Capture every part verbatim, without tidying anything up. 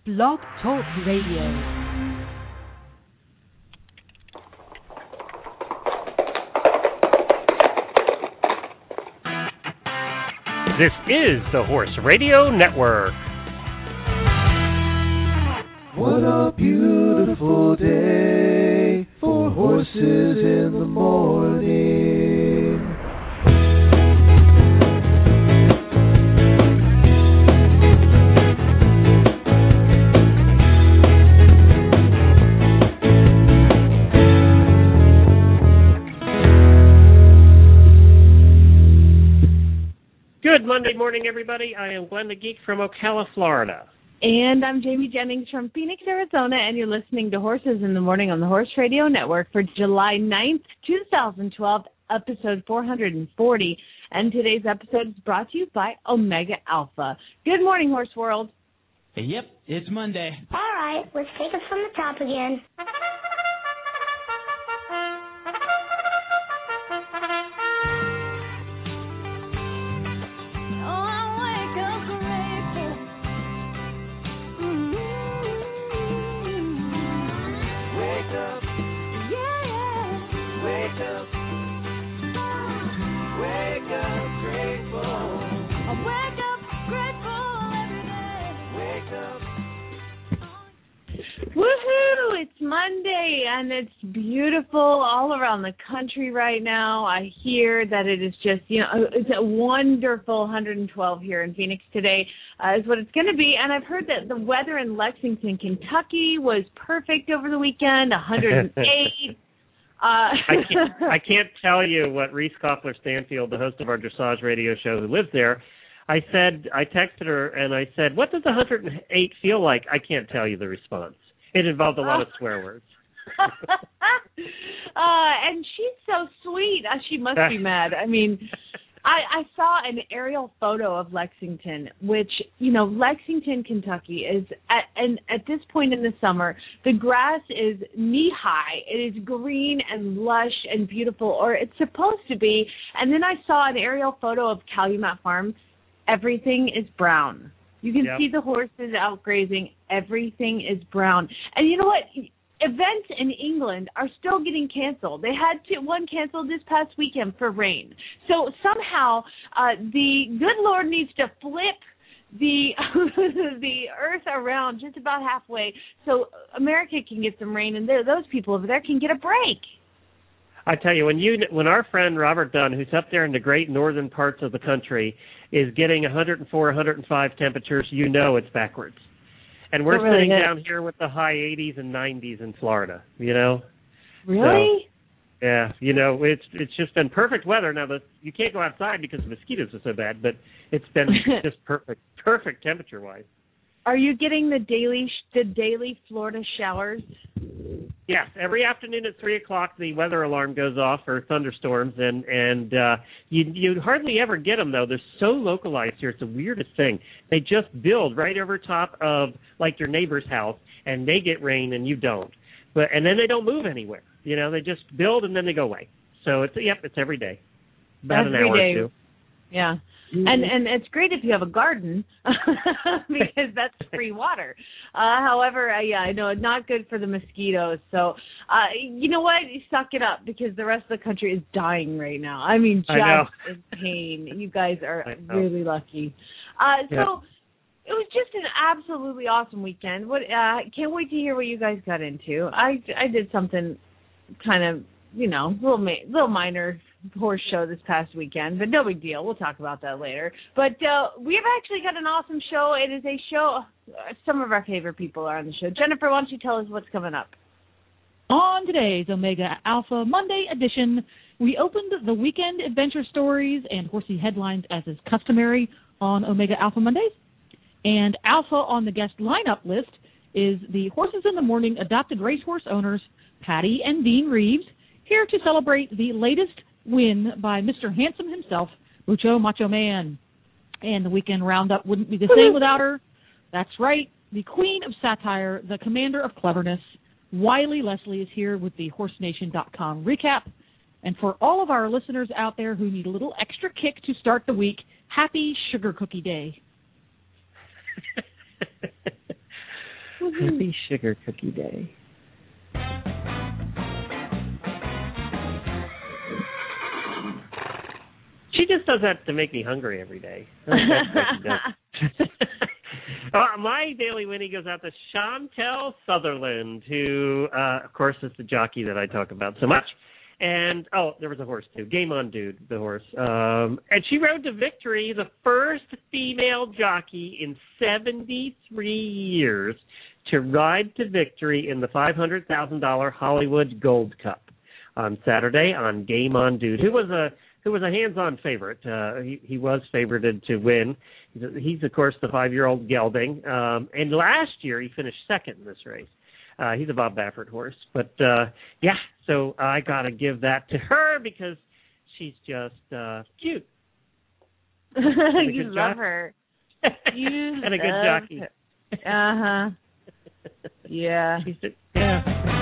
Blog Talk Radio. This is the Horse Radio Network. What a beautiful day for horses in the morning. Good Monday morning, everybody. I am Glenn the Geek from Ocala, Florida. And I'm Jamie Jennings from Phoenix, Arizona, and you're listening to Horses in the Morning on the Horse Radio Network for July ninth, twenty twelve, episode four forty. And today's episode is brought to you by Omega Alpha. Good morning, Horse World. Yep, it's Monday. All right, let's take it from the top again. Woohoo! It's Monday, and it's beautiful all around the country right now. I hear that it is just, you know, it's a wonderful one hundred twelve here in Phoenix today, uh, is what it's going to be. And I've heard that the weather in Lexington, Kentucky was perfect over the weekend, one hundred eight. uh, I, can't, I can't tell you what Reese Koffler Stanfield, the host of our dressage radio show who lives there, I said, I texted her and I said, what does one hundred eight feel like? I can't tell you the response. It involved a lot of swear words. uh, and she's so sweet. Uh, she must be mad. I mean, I, I saw an aerial photo of Lexington, which, you know, Lexington, Kentucky is, at, and at this point in the summer, the grass is knee-high. It is green and lush and beautiful, or it's supposed to be. And then I saw an aerial photo of Calumet Farm. Everything is brown. You can yep. see the horses out grazing. Everything is brown. And you know what? Events in England are still getting canceled. They had to, one canceled this past weekend for rain. So somehow uh, the good Lord needs to flip the the earth around just about halfway so America can get some rain and those people over there can get a break. I tell you, when you when our friend Robert Dunn, who's up there in the great northern parts of the country, is getting one hundred four, one hundred five temperatures, you know it's backwards. And we're really sitting is. down here with the high eighties and nineties in Florida, you know? Really? So, yeah, you know, it's it's just been perfect weather. Now, the, you can't go outside because the mosquitoes are so bad, but it's been just perfect, perfect temperature-wise. Are you getting the daily the daily Florida showers? Yes, every afternoon at three o'clock, the weather alarm goes off for thunderstorms, and and uh, you you hardly ever get them though. They're so localized here; it's the weirdest thing. They just build right over top of like your neighbor's house, and they get rain and you don't. But and then they don't move anywhere. You know, they just build and then they go away. So it's yep, it's every day, about every an hour day. or two. Yeah. And and it's great if you have a garden because that's free water. Uh, however, uh, yeah, I know not good for the mosquitoes. So, uh, you know what? You suck it up because the rest of the country is dying right now. I mean, just in pain. You guys are really lucky. Uh, so yeah. It was just an absolutely awesome weekend. What? Uh, can't wait to hear what you guys got into. I I did something kind of, you know, little ma- little minor horse show this past weekend, but no big deal. We'll talk about that later. But uh, we've actually got an awesome show. It is a show, uh, some of our favorite people are on the show. Jennifer, why don't you tell us what's coming up? On today's Omega Alpha Monday edition, we opened the weekend adventure stories and horsey headlines as is customary on Omega Alpha Mondays. And Alpha on the guest lineup list is the Horses in the Morning adopted racehorse owners, Patty and Dean Reeves, here to celebrate the latest win by Mister Handsome himself, Mucho Macho Man. And the weekend roundup wouldn't be the same without her. That's right, the queen of satire, the commander of cleverness, Wiley Leslie is here with the horse nation dot com recap. And for all of our listeners out there who need a little extra kick to start the week, happy Sugar Cookie Day. Happy Sugar Cookie Day. She just does that to make me hungry every day. uh, my Daily Winnie goes out to Chantel Sutherland, who, uh, of course, is the jockey that I talk about so much. And, oh, there was a horse, too. Game On Dude, the horse. Um, and she rode to victory, the first female jockey in seventy-three years to ride to victory in the five hundred thousand dollars Hollywood Gold Cup on Saturday on Game On Dude, who was a who was a hands-on favorite. Uh, he, he was favorited to win. He's, he's, of course, the five-year-old gelding. Um, and last year he finished second in this race. Uh, he's a Bob Baffert horse. But, uh, yeah, so I got to give that to her because she's just uh, cute. You love jockey. her. You and a good jockey. Uh-huh. Yeah. She's a, yeah.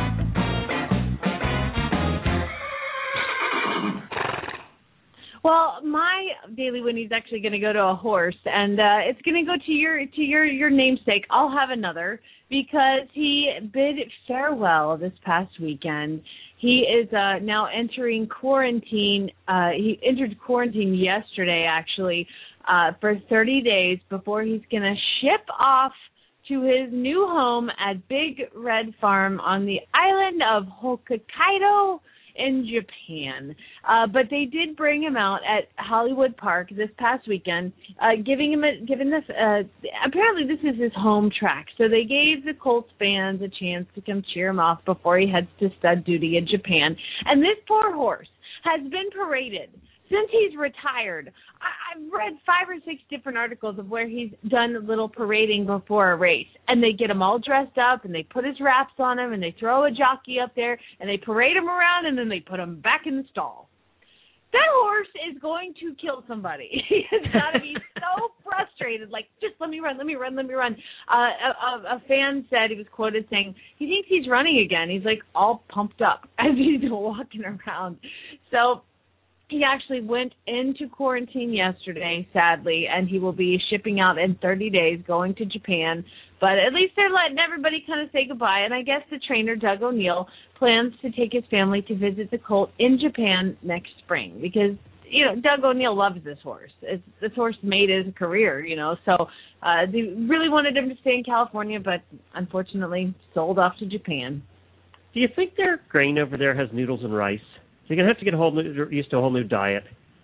Well, my Daily Winnie's actually going to go to a horse, and uh, it's going to go to your to your, your namesake. I'll have another because he bid farewell this past weekend. He is uh, now entering quarantine. Uh, he entered quarantine yesterday, actually, uh, for thirty days before he's going to ship off to his new home at Big Red Farm on the island of Hokkaido in Japan. Uh, but they did bring him out at Hollywood Park this past weekend, uh, giving him a, giving this, uh, apparently this is his home track. So they gave the Colts fans a chance to come cheer him off before he heads to stud duty in Japan. And this poor horse has been paraded since he's retired. I, I've read five or six different articles of where he's done a little parading before a race. And they get him all dressed up, and they put his wraps on him, and they throw a jockey up there, and they parade him around, and then they put him back in the stall. That horse is going to kill somebody. He's got to be so frustrated, like, just let me run, let me run, let me run. Uh, a, a, a fan said, he was quoted saying, he thinks he's running again. He's, like, all pumped up as he's walking around. So he actually went into quarantine yesterday, sadly, and he will be shipping out in thirty days, going to Japan. But at least they're letting everybody kind of say goodbye. And I guess the trainer, Doug O'Neill, plans to take his family to visit the colt in Japan next spring because, you know, Doug O'Neill loves this horse. It's, this horse made his career, you know. So uh, they really wanted him to stay in California, but unfortunately sold off to Japan. Do you think their grain over there has noodles and rice? So you're going to have to get a whole new, used to a whole new diet.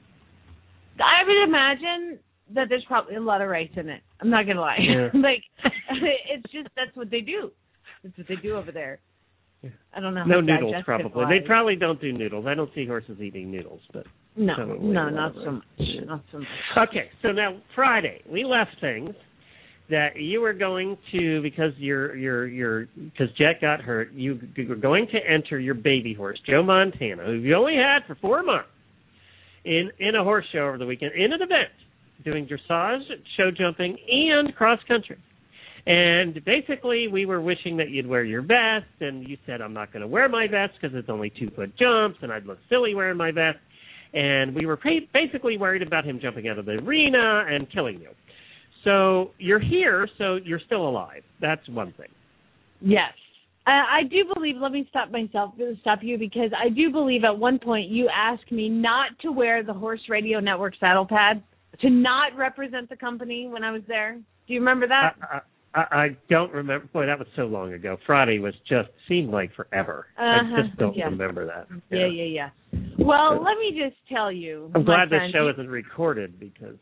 I would imagine that there's probably a lot of rice in it. I'm not going to lie. Yeah. Like, it's just, that's what they do. That's what they do over there. I don't know. No noodles, probably. Wise. They probably don't do noodles. I don't see horses eating noodles. but No, no, not so much. Yeah. Not so much. Okay, so now Friday, we left things that you were going to, because you're, you're, you're, because Jet got hurt, you, you were going to enter your baby horse, Joe Montana, who you only had for four months, in, in a horse show over the weekend, in an event, doing dressage, show jumping, and cross country. And basically, we were wishing that you'd wear your vest, and you said, I'm not going to wear my vest because it's only two-foot jumps, and I'd look silly wearing my vest. And we were basically worried about him jumping out of the arena and killing you. So you're here, so you're still alive. That's one thing. Yes. Uh, I do believe, let me stop myself, stop you, because I do believe at one point you asked me not to wear the Horse Radio Network saddle pad, to not represent the company when I was there. Do you remember that? I, I, I don't remember. Boy, that was so long ago. Friday was just, seemed like forever. Uh-huh. I just don't yeah. remember that. Yeah, yeah, yeah. yeah. Well, let me just tell you. I'm glad friend, this show isn't recorded because...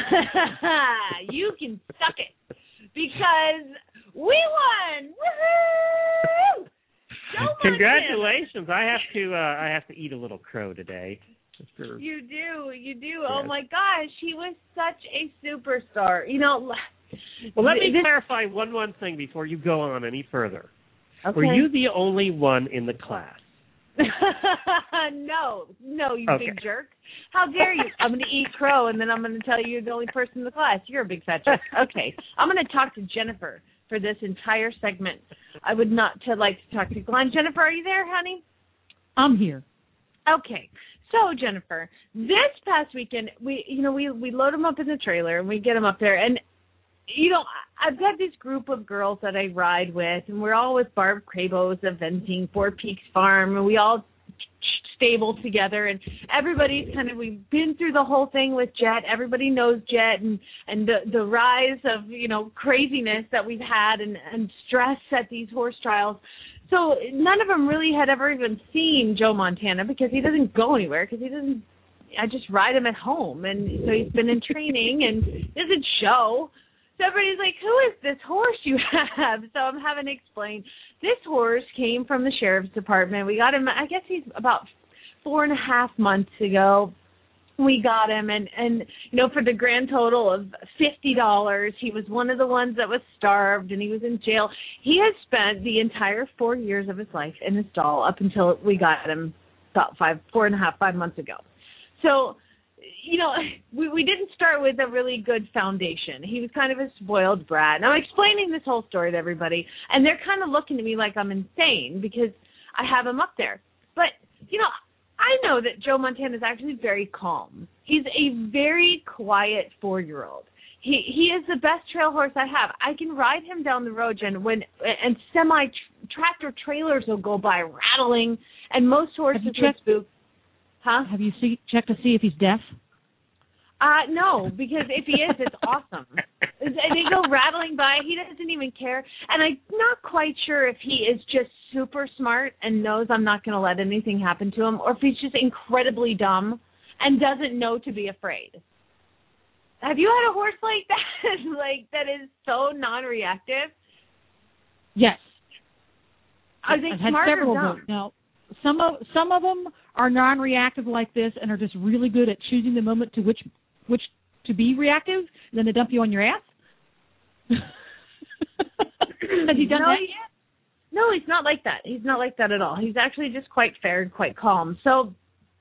You can suck it because we won! Woohoo! So Congratulations! I have to. Uh, I have to eat a little crow today. For... You do, you do. Yes. Oh my gosh, he was such a superstar. You know. Well, let me this... clarify one one thing before you go on any further. Okay. Were you the only one in the class? no, no, you okay. big jerk. How dare you? I'm going to eat crow, and then I'm going to tell you you're the only person in the class. You're a big fat jerk. Okay. I'm going to talk to Jennifer for this entire segment. I would not to like to talk to Glenn. Jennifer, are you there, honey? I'm here. Okay. So, Jennifer, this past weekend, we, you know, we, we load them up in the trailer, and we get them up there, and you know, I've got this group of girls that I ride with, and we're all with Barb Crabos eventing Four Peaks Farm, and we all stable together, and everybody's kind of, we've been through the whole thing with Jet. Everybody knows Jet and, and the, the rise of, you know, craziness that we've had and, and stress at these horse trials. So none of them really had ever even seen Joe Montana because he doesn't go anywhere, because he doesn't, I just ride him at home, and so he's been in training and doesn't show. So everybody's like, who is this horse you have? So I'm having to explain. This horse came from the sheriff's department. We got him, I guess he's about four and a half months ago. We got him, and, and you know, for the grand total of fifty dollars. He was one of the ones that was starved, and he was in jail. He has spent the entire four years of his life in the stall up until we got him about five, four and a half, five months ago. So, you know, we, we didn't start with a really good foundation. He was kind of a spoiled brat. And I'm explaining this whole story to everybody, and they're kind of looking at me like I'm insane because I have him up there. But, you know, I know that Joe Montana is actually very calm. He's a very quiet four-year-old. He he is the best trail horse I have. I can ride him down the road, and when and semi tractor trailers will go by rattling, and most horses will spook. Huh? Have you see, checked to see if he's deaf? Uh, no, because if he is, it's awesome. And they go rattling by. He doesn't even care. And I'm not quite sure if he is just super smart and knows I'm not going to let anything happen to him, or if he's just incredibly dumb and doesn't know to be afraid. Have you had a horse like that, like that is so non-reactive? Yes. Are they I've had smart several or dumb? of them. Now, some of some of them are non-reactive like this and are just really good at choosing the moment to which which to be reactive, and then they dump you on your ass. Has he done no, that he, yet? No, he's not like that. He's not like that at all. He's actually just quite fair and quite calm. So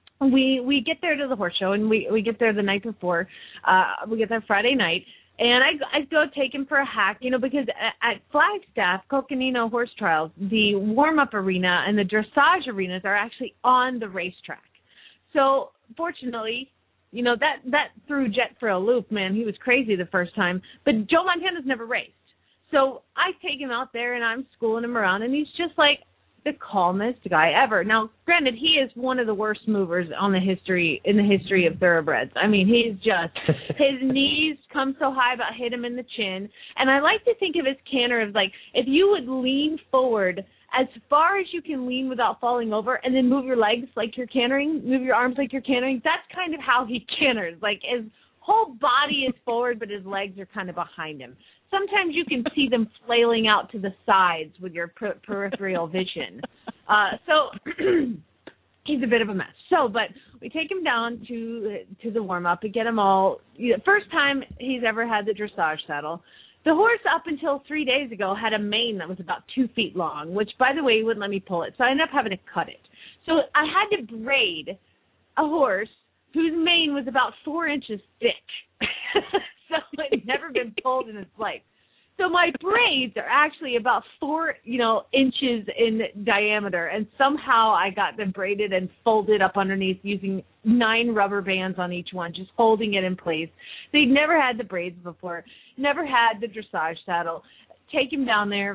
we we get there to the horse show, and we, we get there the night before. Uh, we get there Friday night. And I, I go take him for a hack, you know, because at, at Flagstaff, Coconino Horse Trials, the warm-up arena and the dressage arenas are actually on the racetrack. So, fortunately, you know, that, that threw Jet for a loop, man. He was crazy the first time. But Joe Montana's never raced. So I take him out there, and I'm schooling him around, and he's just like the calmest guy ever. Now, granted, he is one of the worst movers on the history in the history of thoroughbreds. I mean, he's just his knees come so high about hit him in the chin. And I like to think of his canter as like if you would lean forward as far as you can lean without falling over, and then move your legs like you're cantering, move your arms like you're cantering. That's kind of how he canters. Like his whole body is forward, but his legs are kind of behind him. Sometimes you can see them flailing out to the sides with your per- peripheral vision. Uh, so he's a bit of a mess. So, but we take him down to to the warm-up and get him all, you know, first time he's ever had the dressage saddle. The horse up until three days ago had a mane that was about two feet long, which, by the way, he wouldn't let me pull it. So I ended up having to cut it. So I had to braid a horse whose mane was about four inches thick. So it had never been pulled in its life. So my braids are actually about four, you know, inches in diameter, and somehow I got them braided and folded up underneath using nine rubber bands on each one, just holding it in place. They'd never had the braids before, never had the dressage saddle. Take him down there,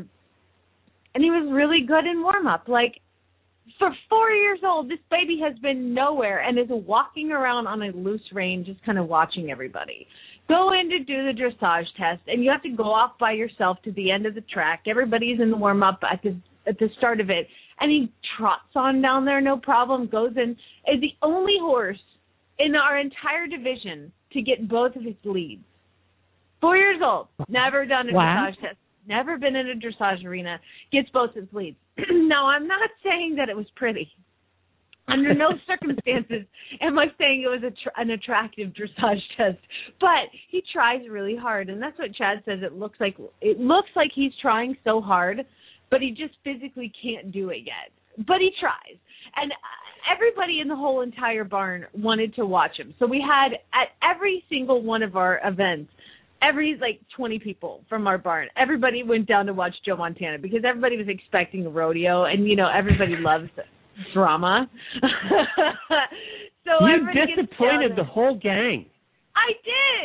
and he was really good in warm-up. Like, for four years old, this baby has been nowhere and is walking around on a loose rein, just kind of watching everybody. Go in to do the dressage test, and you have to go off by yourself to the end of the track. Everybody's in the warm-up at the at the start of it, and he trots on down there, no problem, goes in. Is the only horse in our entire division to get both of his leads. Four years old, never done a wow. dressage test, never been in a dressage arena, gets both his leads. Now, I'm not saying that it was pretty. Under no circumstances am I saying it was a tr- an attractive dressage test, but he tries really hard, and that's what Chad says. It looks like it looks like he's trying so hard, but he just physically can't do it yet. But he tries, and everybody in the whole entire barn wanted to watch him. So we had at every single one of our events, every like twenty people from our barn, everybody went down to watch Joe Montana because everybody was expecting a rodeo, and you know everybody loves drama. So you disappointed the whole gang. I did.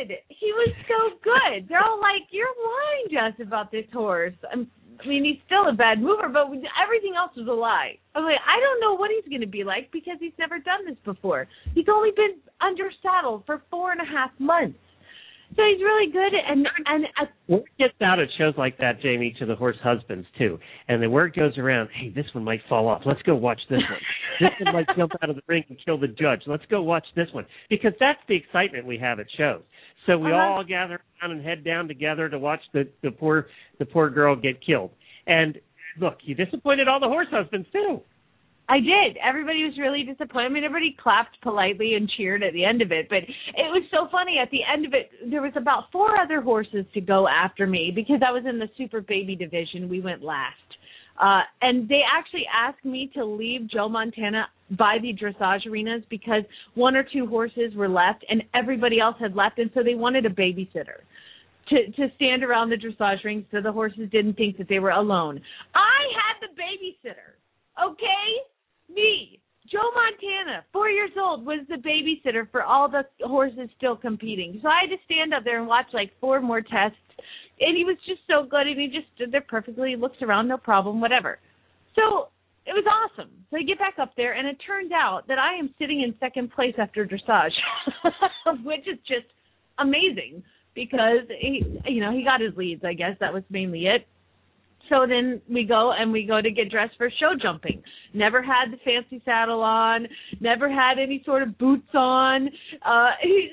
he was so good. They're all like, you're lying to us about this horse. I'm, I mean, he's still a bad mover, but everything else was a lie. I was like, I don't know what he's going to be like because he's never done this before. He's only been under saddle for four and a half months. So he's really good, and and uh, word gets out at shows like that, Jamie, to the horse husbands too, and the word goes around. Hey, this one might fall off. Let's go watch this one. This one might jump out of the ring and kill the judge. Let's go watch this one, because that's the excitement we have at shows. So we uh-huh. all gather around and head down together to watch the, the poor the poor girl get killed. And look, you disappointed all the horse husbands too. I did. Everybody was really disappointed. I mean, everybody clapped politely and cheered at the end of it. But it was so funny. At the end of it, there was about four other horses to go after me because I was in the super baby division. We went last. Uh, and they actually asked me to leave Joe Montana by the dressage arenas because one or two horses were left and everybody else had left. And so they wanted a babysitter to, to stand around the dressage rings so the horses didn't think that they were alone. I had the babysitter. Okay? Me, Joe Montana, four years old, was the babysitter for all the horses still competing. So I had to stand up there and watch like four more tests. And he was just so good, and he just stood there perfectly, he looks around, no problem, whatever. So it was awesome. So I get back up there, and it turns out that I am sitting in second place after dressage, which is just amazing because, he, you know, he got his leads, I guess. That was mainly it. So then we go and we go to get dressed for show jumping. Never had the fancy saddle on, never had any sort of boots on. Uh,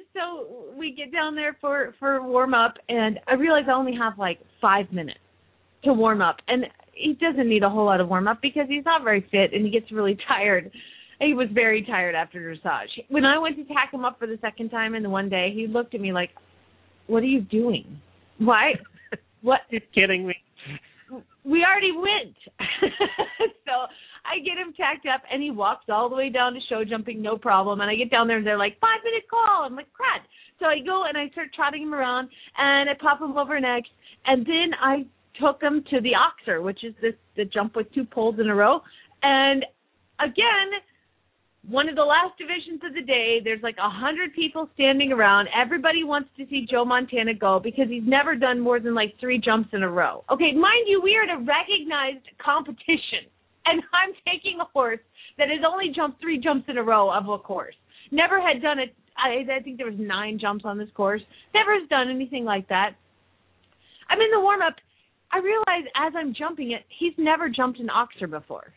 so we get down there for, for warm up, and I realize I only have like five minutes to warm up. And he doesn't need a whole lot of warm up because he's not very fit and he gets really tired. He was very tired after dressage. When I went to tack him up for the second time in the one day, he looked at me like, what are you doing? Why? What? You're kidding me. We already went. So I get him tacked up, and he walks all the way down to show jumping, no problem. And I get down there, and they're like, five-minute call. I'm like, crud. So I go, and I start trotting him around, and I pop him over next. And then I took him to the oxer, which is this the jump with two poles in a row. And, again, one of the last divisions of the day, there's like a hundred people standing around. Everybody wants to see Joe Montana go because he's never done more than like three jumps in a row. Okay, mind you, we are at a recognized competition, and I'm taking a horse that has only jumped three jumps in a row of a course. Never had done it. I, I think there was nine jumps on this course. Never has done anything like that. I'm in the warm-up. I realize as I'm jumping it, he's never jumped an oxer before.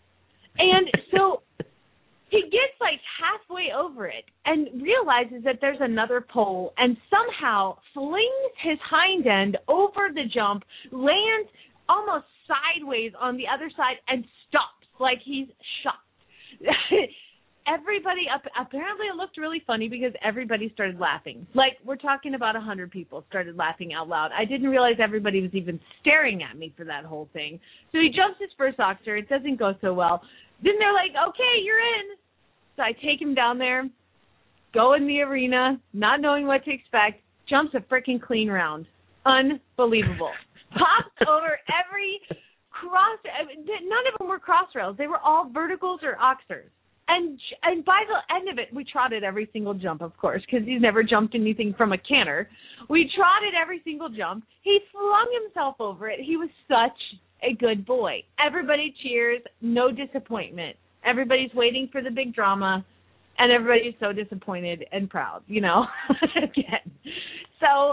And so he gets like halfway over it and realizes that there's another pole and somehow flings his hind end over the jump, lands almost sideways on the other side, and stops like he's shocked. Everybody, up, apparently it looked really funny because everybody started laughing. Like, we're talking about a hundred people started laughing out loud. I didn't realize everybody was even staring at me for that whole thing. So he jumps his first oxer. It doesn't go so well. Then they're like, okay, you're in. So I take him down there, go in the arena, not knowing what to expect, jumps a freaking clean round. Unbelievable. Pops over every cross. None of them were cross rails. They were all verticals or oxers. And and by the end of it, we trotted every single jump, of course, because he's never jumped anything from a canter. We trotted every single jump. He flung himself over it. He was such a good boy. Everybody cheers. No disappointment. Everybody's waiting for the big drama, and everybody's so disappointed and proud, you know, again. So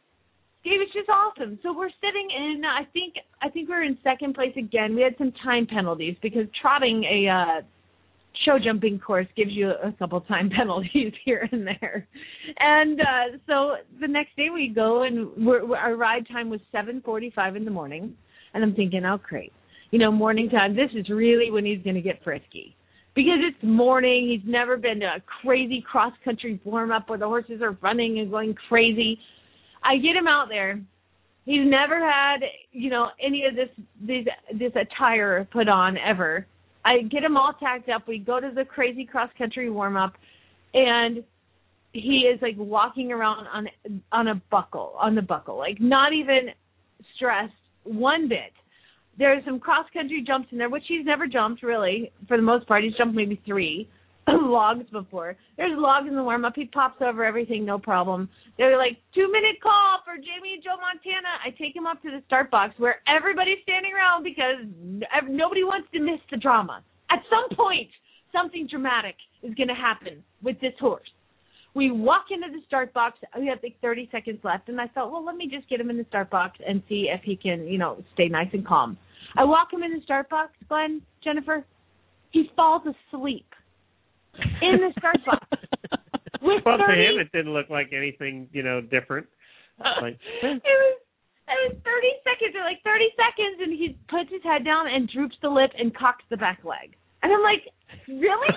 it was just awesome. So we're sitting in, I think I think we're in second place again. We had some time penalties because trotting a uh, show jumping course gives you a couple time penalties here and there. And uh, so the next day we go, and we're, our ride time was seven forty-five in the morning, and I'm thinking, oh, great. You know, morning time, this is really when he's going to get frisky. Because it's morning, he's never been to a crazy cross-country warm-up where the horses are running and going crazy. I get him out there. He's never had, you know, any of this this, this attire put on ever. I get him all tacked up. We go to the crazy cross-country warm-up, and he is, like, walking around on on a buckle, on the buckle, like not even stressed one bit. There's some cross-country jumps in there, which he's never jumped, really, for the most part. He's jumped maybe three. logs before. There's logs in the warm-up. He pops over everything, no problem. They're like, two-minute call for Jamie and Joe Montana. I take him up to the start box where everybody's standing around because nobody wants to miss the drama. At some point, something dramatic is going to happen with this horse. We walk into the start box. We have like thirty seconds left, and I thought, well, let me just get him in the start box and see if he can, you know, stay nice and calm. I walk him in the start box, Glenn, Jennifer. He falls asleep in the start box. With well, thirty to him, it didn't look like anything, you know, different. Like, it was it was thirty seconds, or like thirty seconds, and he puts his head down and droops the lip and cocks the back leg. And I'm like, really?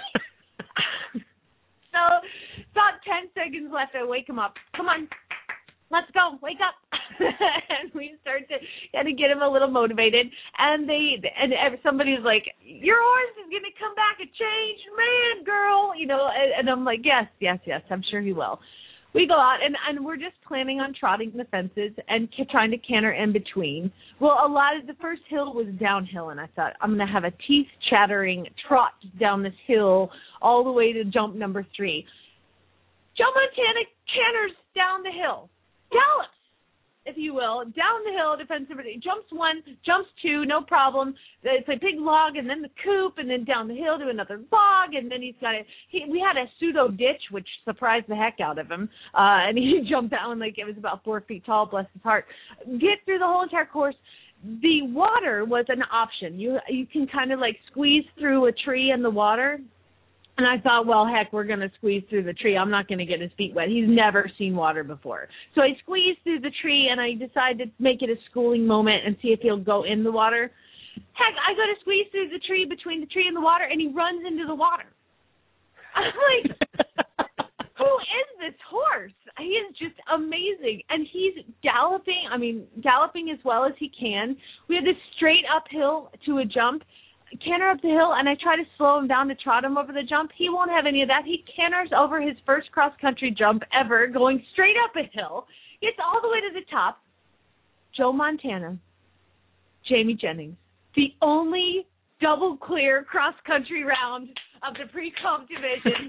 So about ten seconds left. I wake him up. Come on, let's go. Wake up. And we start to kind of get him a little motivated. And they and somebody's like, your horse is going to come back a changed man, girl. You know, and, and I'm like, yes, yes, yes. I'm sure he will. We go out, and, and we're just planning on trotting the fences and ca- trying to canter in between. Well, a lot of the first hill was downhill, and I thought, I'm going to have a teeth-chattering trot down this hill all the way to jump number three. Joe Montana canters down the hill, gallops, if you will, down the hill defensively. Jumps one, jumps two, no problem. It's a big log, and then the coop, and then down the hill to another log, and then he's got a. He, we had a pseudo ditch, which surprised the heck out of him, uh, and he jumped down like it was about four feet tall. Bless his heart. Get through the whole entire course. The water was an option. You you can kind of like squeeze through a tree in the water. And I thought, well, heck, we're going to squeeze through the tree. I'm not going to get his feet wet. He's never seen water before. So I squeezed through the tree, and I decided to make it a schooling moment and see if he'll go in the water. Heck, I go to squeeze through the tree between the tree and the water, and he runs into the water. I'm like, who is this horse? He is just amazing. And he's galloping, I mean, galloping as well as he can. We have this straight uphill to a jump. Canter up the hill, and I try to slow him down to trot him over the jump. He won't have any of that. He canters over his first cross-country jump ever, going straight up a hill, gets all the way to the top. Joe Montana, Jamie Jennings, the only double clear cross-country round of the pre-comp division.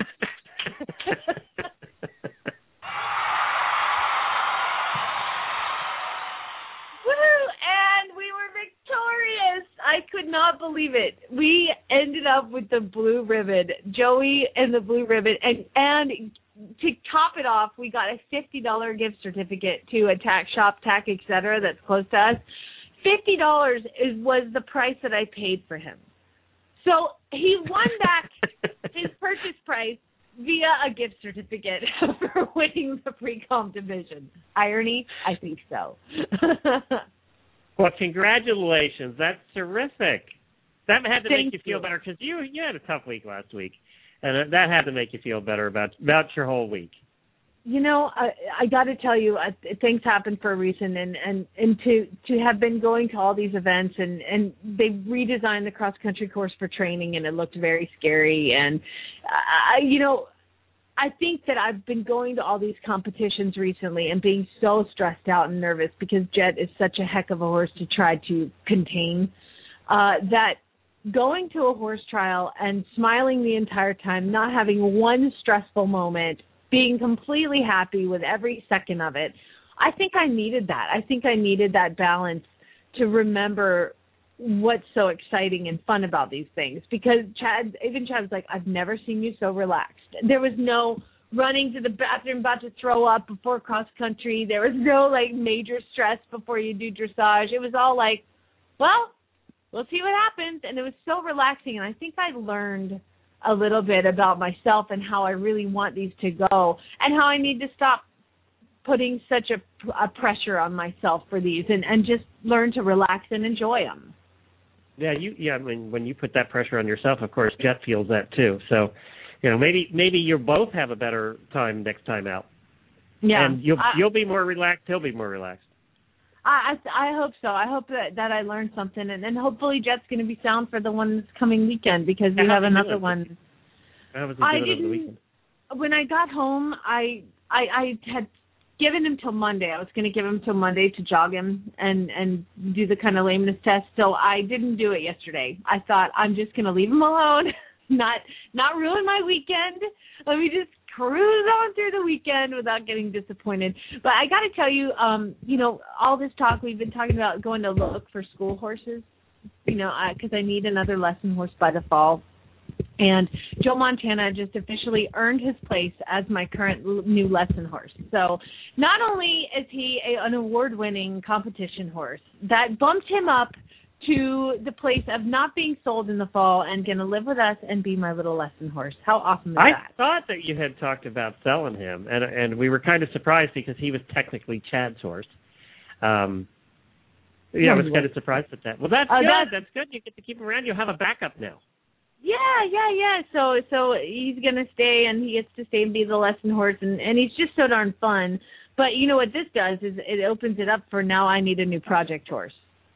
And we were victorious. I could not believe it. We ended up with the blue ribbon, Joey and the blue ribbon, and and to top it off, we got a fifty dollars gift certificate to a tack shop, tack, et cetera, that's close to us. fifty dollars is was the price that I paid for him. So he won back his purchase price via a gift certificate for winning the pre-comp division. Irony? I think so. Well, congratulations. That's terrific. That had to Thank make you feel you. better because you you had a tough week last week, and that had to make you feel better about about your whole week. You know, I, I got to tell you, uh, things happen for a reason, and, and, and to, to have been going to all these events, and, and they redesigned the cross-country course for training, and it looked very scary, and, I, you know, I think that I've been going to all these competitions recently and being so stressed out and nervous because Jet is such a heck of a horse to try to contain, uh, that going to a horse trial and smiling the entire time, not having one stressful moment, being completely happy with every second of it, I think I needed that. I think I needed that balance to remember what's so exciting and fun about these things. Because Chad, even Chad was like, I've never seen you so relaxed. There was no running to the bathroom about to throw up before cross country. There was no like major stress before you do dressage. It was all like, well, we'll see what happens. And it was so relaxing. And I think I learned a little bit about myself and how I really want these to go and how I need to stop putting such a, a pressure on myself for these and, and just learn to relax and enjoy them. Yeah, you. Yeah, I mean, when you put that pressure on yourself, of course, Jet feels that too. So, you know, maybe maybe you both have a better time next time out. Yeah, and you'll I, you'll be more relaxed. He'll be more relaxed. I I, I hope so. I hope that, that I learned something, and, and hopefully Jet's going to be sound for the one this coming weekend because we yeah, have another one. How was I doing over the didn't. weekend? When I got home, I I, I had. given him till Monday. I was going to give him till Monday to jog him and, and do the kind of lameness test. So I didn't do it yesterday. I thought I'm just going to leave him alone not not ruin my weekend. Let me just cruise on through the weekend without getting disappointed. But I got to tell you, um, you know, all this talk we've been talking about going to look for school horses, you know, because I, I need another lesson horse by the fall. And Joe Montana just officially earned his place as my current l- new lesson horse. So not only is he a, an award-winning competition horse, that bumped him up to the place of not being sold in the fall and going to live with us and be my little lesson horse. How awesome is I that? I thought that you had talked about selling him, and and we were kind of surprised because he was technically Chad's horse. Um, yeah, I was kind of surprised at that. Well, that's uh, good. That's, that's good. You get to keep him around. You'll have a backup now. Yeah, yeah, yeah. So so he's going to stay, and he gets to stay and be the lesson horse, and, and he's just so darn fun. But you know what this does is it opens it up for now I need a new project horse.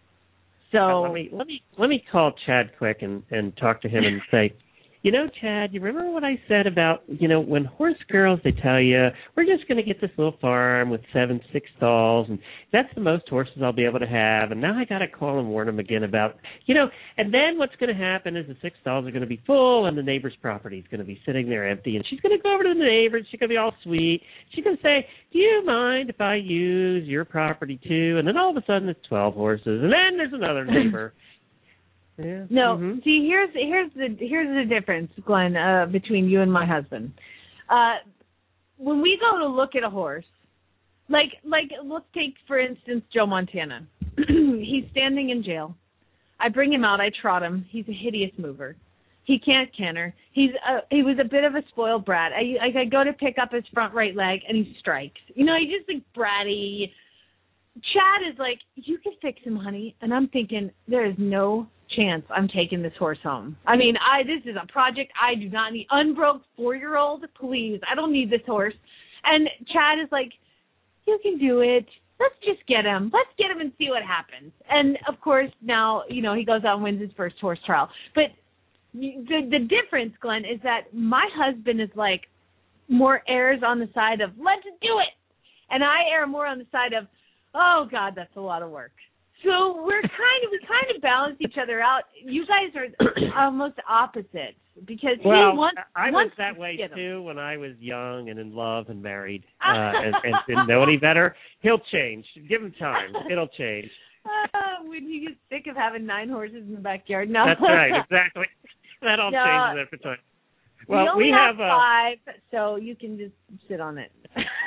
So uh, let me let me let me call Chad quick and, and talk to him and say, you know, Chad, you remember what I said about, you know, when horse girls, they tell you, we're just going to get this little farm with seven, six stalls, and that's the most horses I'll be able to have, and now I got to call and warn them again about, you know, and then what's going to happen is the six stalls are going to be full, and the neighbor's property is going to be sitting there empty, and she's going to go over to the neighbor, and she's going to be all sweet. She's going to say, do you mind if I use your property too? And then all of a sudden it's twelve horses, and then there's another neighbor. Yeah. No, mm-hmm. see, here's here's the here's the difference, Glenn, uh, between you and my husband. Uh, when we go to look at a horse, like like let's take for instance Joe Montana. He's standing in jail. I bring him out. I trot him. He's a hideous mover. He can't canter. He's a, he was a bit of a spoiled brat. I I, I go to pick up his front right leg and he strikes. You know, he's just like bratty. Chad is like, you can fix him, honey, and I'm thinking there is no chance I'm taking this horse home. I mean, I this is a project I do not need. Unbroke four-year-old, please. I don't need this horse. And Chad is like, you can do it. Let's just get him. Let's get him and see what happens. And, of course, now, you know, he goes out and wins his first horse trial. But the, the difference, Glenn, is that my husband is like more errs on the side of let's do it. And I err more on the side of, oh, God, that's a lot of work. So we're kind of we kind of balance each other out. You guys are almost opposites because well, he wants. I wants was that to way get him. too when I was young and in love and married uh, and, and didn't know any better. He'll change. Give him time. It'll change. Uh, when he gets sick of having nine horses in the backyard. No, that's right. Exactly. That all no, changes after time. Well, we, only we have, have uh, five, so you can just sit on it.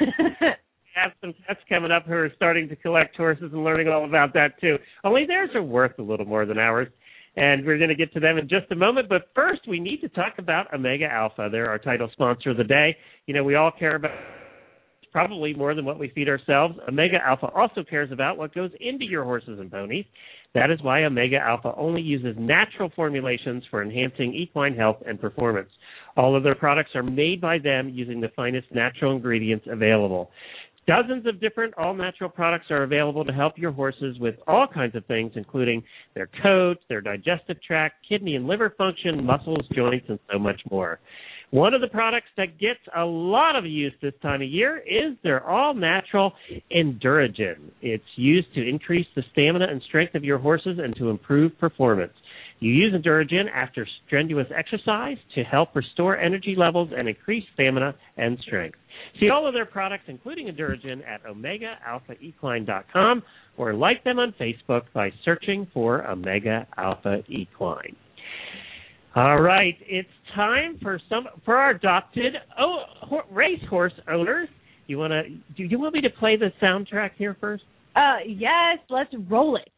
have some guests coming up who are starting to collect horses and learning all about that, too. Only theirs are worth a little more than ours, and we're going to get to them in just a moment. But first, we need to talk about Omega Alpha. They're our title sponsor of the day. You know, we all care about probably more than what we feed ourselves. Omega Alpha also cares about what goes into your horses and ponies. That is why Omega Alpha only uses natural formulations for enhancing equine health and performance. All of their products are made by them using the finest natural ingredients available. Dozens of different all-natural products are available to help your horses with all kinds of things, including their coat, their digestive tract, kidney and liver function, muscles, joints, and so much more. One of the products that gets a lot of use this time of year is their all-natural Enduragen. It's used to increase the stamina and strength of your horses and to improve performance. You use Enduragen after strenuous exercise to help restore energy levels and increase stamina and strength. See all of their products, including Enduragen, at omega alpha equine dot com or like them on Facebook by searching for Omega Alpha Equine. All right, it's time for some for our adopted oh, ho- racehorse owners. You want to? Do you want me to play the soundtrack here first? Uh, yes, let's roll it.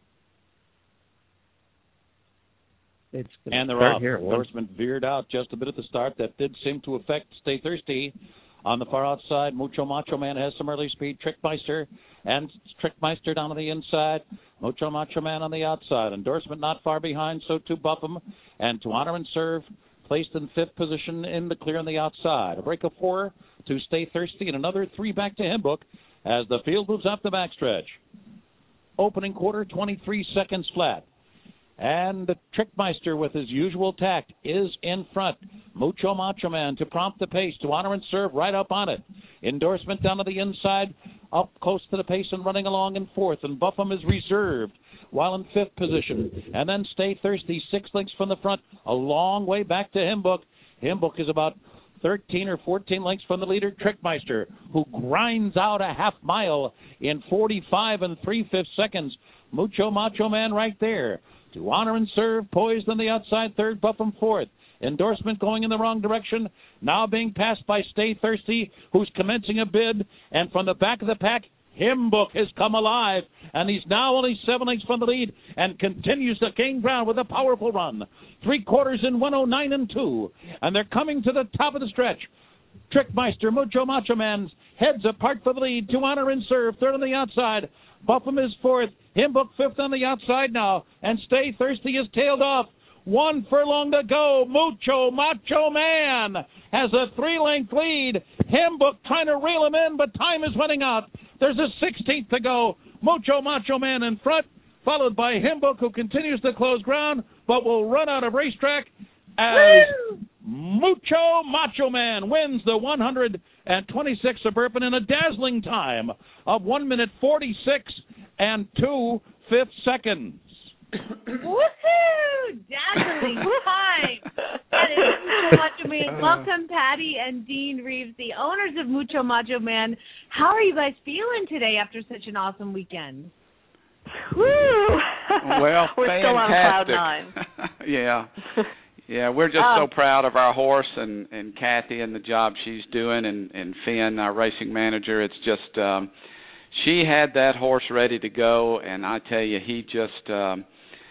It's and they're off. Endorsement veered out just a bit at the start. That did seem to affect Stay Thirsty. On the far outside, Mucho Macho Man has some early speed. Trickmeister and Trickmeister down on the inside. Mucho Macho Man on the outside. Endorsement not far behind, so too Buffum. And To Honor and Serve placed in fifth position in the clear on the outside. A break of four to Stay Thirsty and another three back to Hymbook as the field moves up the backstretch. Opening quarter, twenty-three seconds flat. And the Trickmeister, with his usual tact, is in front. Mucho Macho Man to prompt the pace. To Honor and Serve right up on it. Endorsement down to the inside. up close to the pace and running along in fourth, and Buffum is reserved while in fifth position. And then Stay Thirsty, six lengths from the front, a long way back to Himbook. Himbook is about thirteen or fourteen lengths from the leader, Trickmeister, who grinds out a half mile in forty-five and three-fifths seconds. Mucho Macho Man right there. To Honor and Serve, poised on the outside third, Buffum fourth. Endorsement going in the wrong direction, now being passed by Stay Thirsty, who's commencing a bid. And from the back of the pack, Himbook has come alive, and he's now only seven lengths from the lead and continues to gain ground with a powerful run. Three quarters in one oh nine and two, and they're coming to the top of the stretch. Trickmeister, Mucho Macho Man, heads apart for the lead. To Honor and Serve, third on the outside. Buffum is fourth. Himbook fifth on the outside now, and Stay Thirsty is tailed off. One furlong to go. Mucho Macho Man has a three-length lead. Himbook trying to reel him in, but time is running out. There's a sixteenth to go. Mucho Macho Man in front, followed by Himbook, who continues to close ground, but will run out of racetrack as Woo! Mucho Macho Man wins the one hundred twenty-six Suburban in a dazzling time of one minute forty-six and two-fifths seconds. Woohoo! Dazzling time! That is Mucho Macho Man. Welcome, Patty and Dean Reeves, the owners of Mucho Macho Man. How are you guys feeling today after such an awesome weekend? Woo! Well, we're fantastic. Still on cloud nine. Yeah. Yeah, we're just um, so proud of our horse and, and Kathy and the job she's doing, and, and Finn, our racing manager. It's just, um, she had that horse ready to go, and I tell you, he just, um,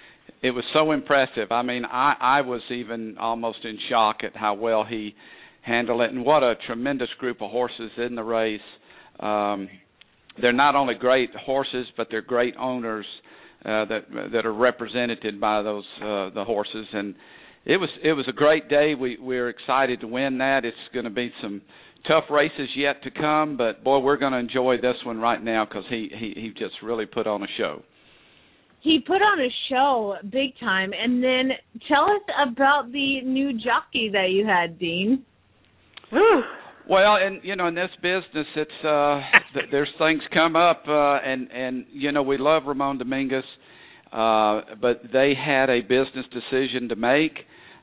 it was so impressive. I mean, I, I was even almost in shock at how well he handled it, and what a tremendous group of horses in the race. Um, they're not only great horses, but they're great owners uh, that that are represented by those uh, the horses, and it was it was a great day. We we're excited to win that. It's going to be some tough races yet to come, but boy, we're going to enjoy this one right now because he, he he just really put on a show. He put on a show big time. And then tell us about the new jockey that you had, Dean. Woo. Well, and you know, in this business, it's uh, th- there's things come up, uh, and and you know, we love Ramon Dominguez, uh, but they had a business decision to make,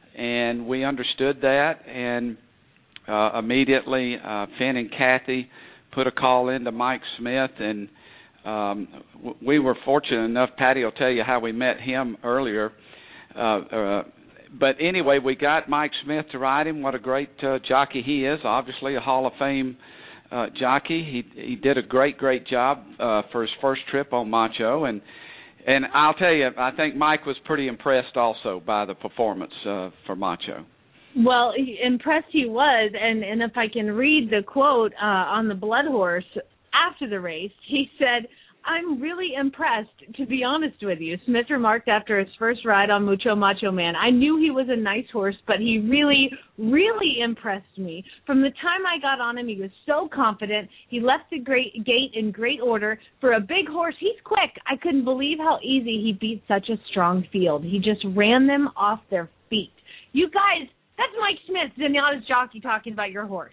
and we understood that, and uh, immediately uh, Finn and Kathy put a call into Mike Smith, and um, w- we were fortunate enough. Patty will tell you how we met him earlier. Uh, uh, But anyway, we got Mike Smith to ride him. What a great uh, jockey he is. Obviously a Hall of Fame uh, jockey. He he did a great, great job uh, for his first trip on Macho. And and I'll tell you, I think Mike was pretty impressed also by the performance uh, for Macho. Well, he, impressed he was. And, and if I can read the quote uh, on the Blood Horse after the race, he said, "I'm really impressed, to be honest with you," Smith remarked after his first ride on Mucho Macho Man. "I knew he was a nice horse, but he really, really impressed me. From the time I got on him, he was so confident. He left the great gate in great order. For a big horse, he's quick. I couldn't believe how easy he beat such a strong field. He just ran them off their feet." You guys, that's Mike Smith, Zenyatta's jockey, talking about your horse.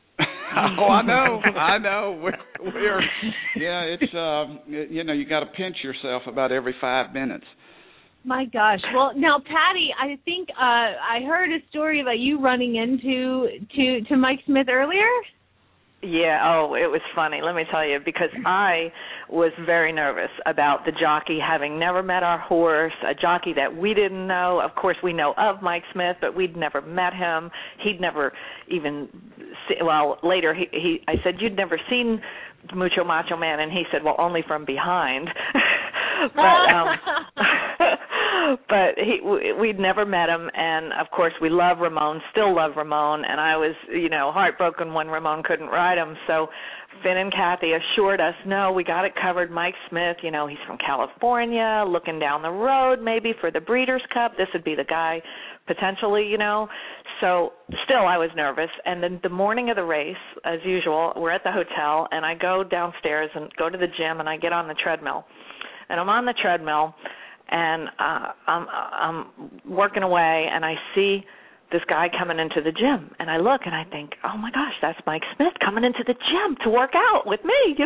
Oh, I know, I know. We're, we're yeah. It's um, you know, you got to pinch yourself about every five minutes. My gosh. Well, now, Patty, I think uh, I heard a story about you running into to to Mike Smith earlier. Yeah, oh, it was funny, let me tell you, because I was very nervous about the jockey, having never met our horse, a jockey that we didn't know. Of course, we know of Mike Smith, but we'd never met him. He'd never even, see, well, later he, he, I said, "You'd never seen Mucho Macho Man," and he said, "Well, only from behind." but um, but he, we'd never met him, and of course we love Ramon, still love Ramon, and I was, you know, heartbroken when Ramon couldn't ride him. So Finn and Kathy assured us, "No, we got it covered. Mike Smith, you know, he's from California, looking down the road maybe for the Breeders' Cup. This would be the guy potentially, you know." So still I was nervous. And then the morning of the race, as usual, we're at the hotel, and I go downstairs and go to the gym, and I get on the treadmill. And I'm on the treadmill, and uh, I'm, I'm working away, and I see this guy coming into the gym. And I look, and I think, "Oh, my gosh, that's Mike Smith coming into the gym to work out with me," you know.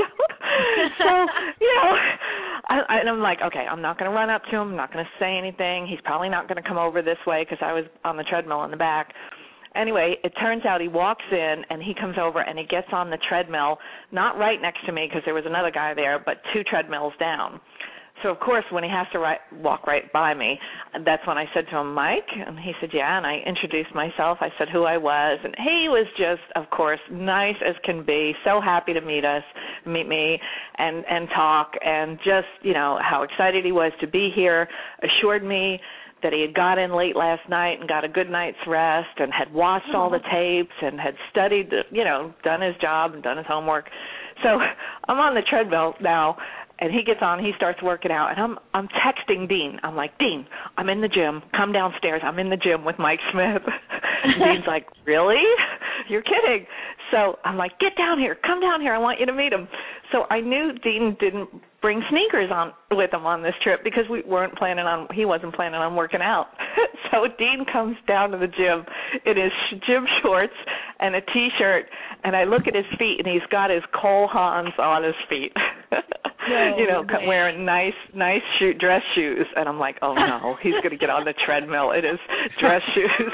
So, you know, I, I, and I'm like, okay, I'm not going to run up to him. I'm not going to say anything. He's probably not going to come over this way because I was on the treadmill in the back. Anyway, it turns out he walks in, and he comes over, and he gets on the treadmill, not right next to me because there was another guy there, but two treadmills down. So, of course, when he has to right, walk right by me, that's when I said to him, Mike? And he said, yeah, and I introduced myself. I said who I was, and he was just, of course, nice as can be, so happy to meet us, meet me, and, and talk, and just, you know, how excited he was to be here, assured me that he had got in late last night and got a good night's rest and had watched all the tapes and had studied, you know, done his job and done his homework. So I'm on the treadmill now, and he gets on, he starts working out, and I'm I'm texting Dean. I'm like, Dean, I'm in the gym. Come downstairs. I'm in the gym with Mike Smith. Dean's like, really? You're kidding. So I'm like, get down here. Come down here. I want you to meet him. So I knew Dean didn't bring sneakers on with him on this trip because we weren't planning on, he wasn't planning on working out. So Dean comes down to the gym in his gym shorts and a T-shirt, and I look at his feet, and he's got his Cole Haans on his feet. No, you know, man. Wearing nice, nice shoe, dress shoes, and I'm like, oh no, he's going to get on the treadmill in his dress shoes.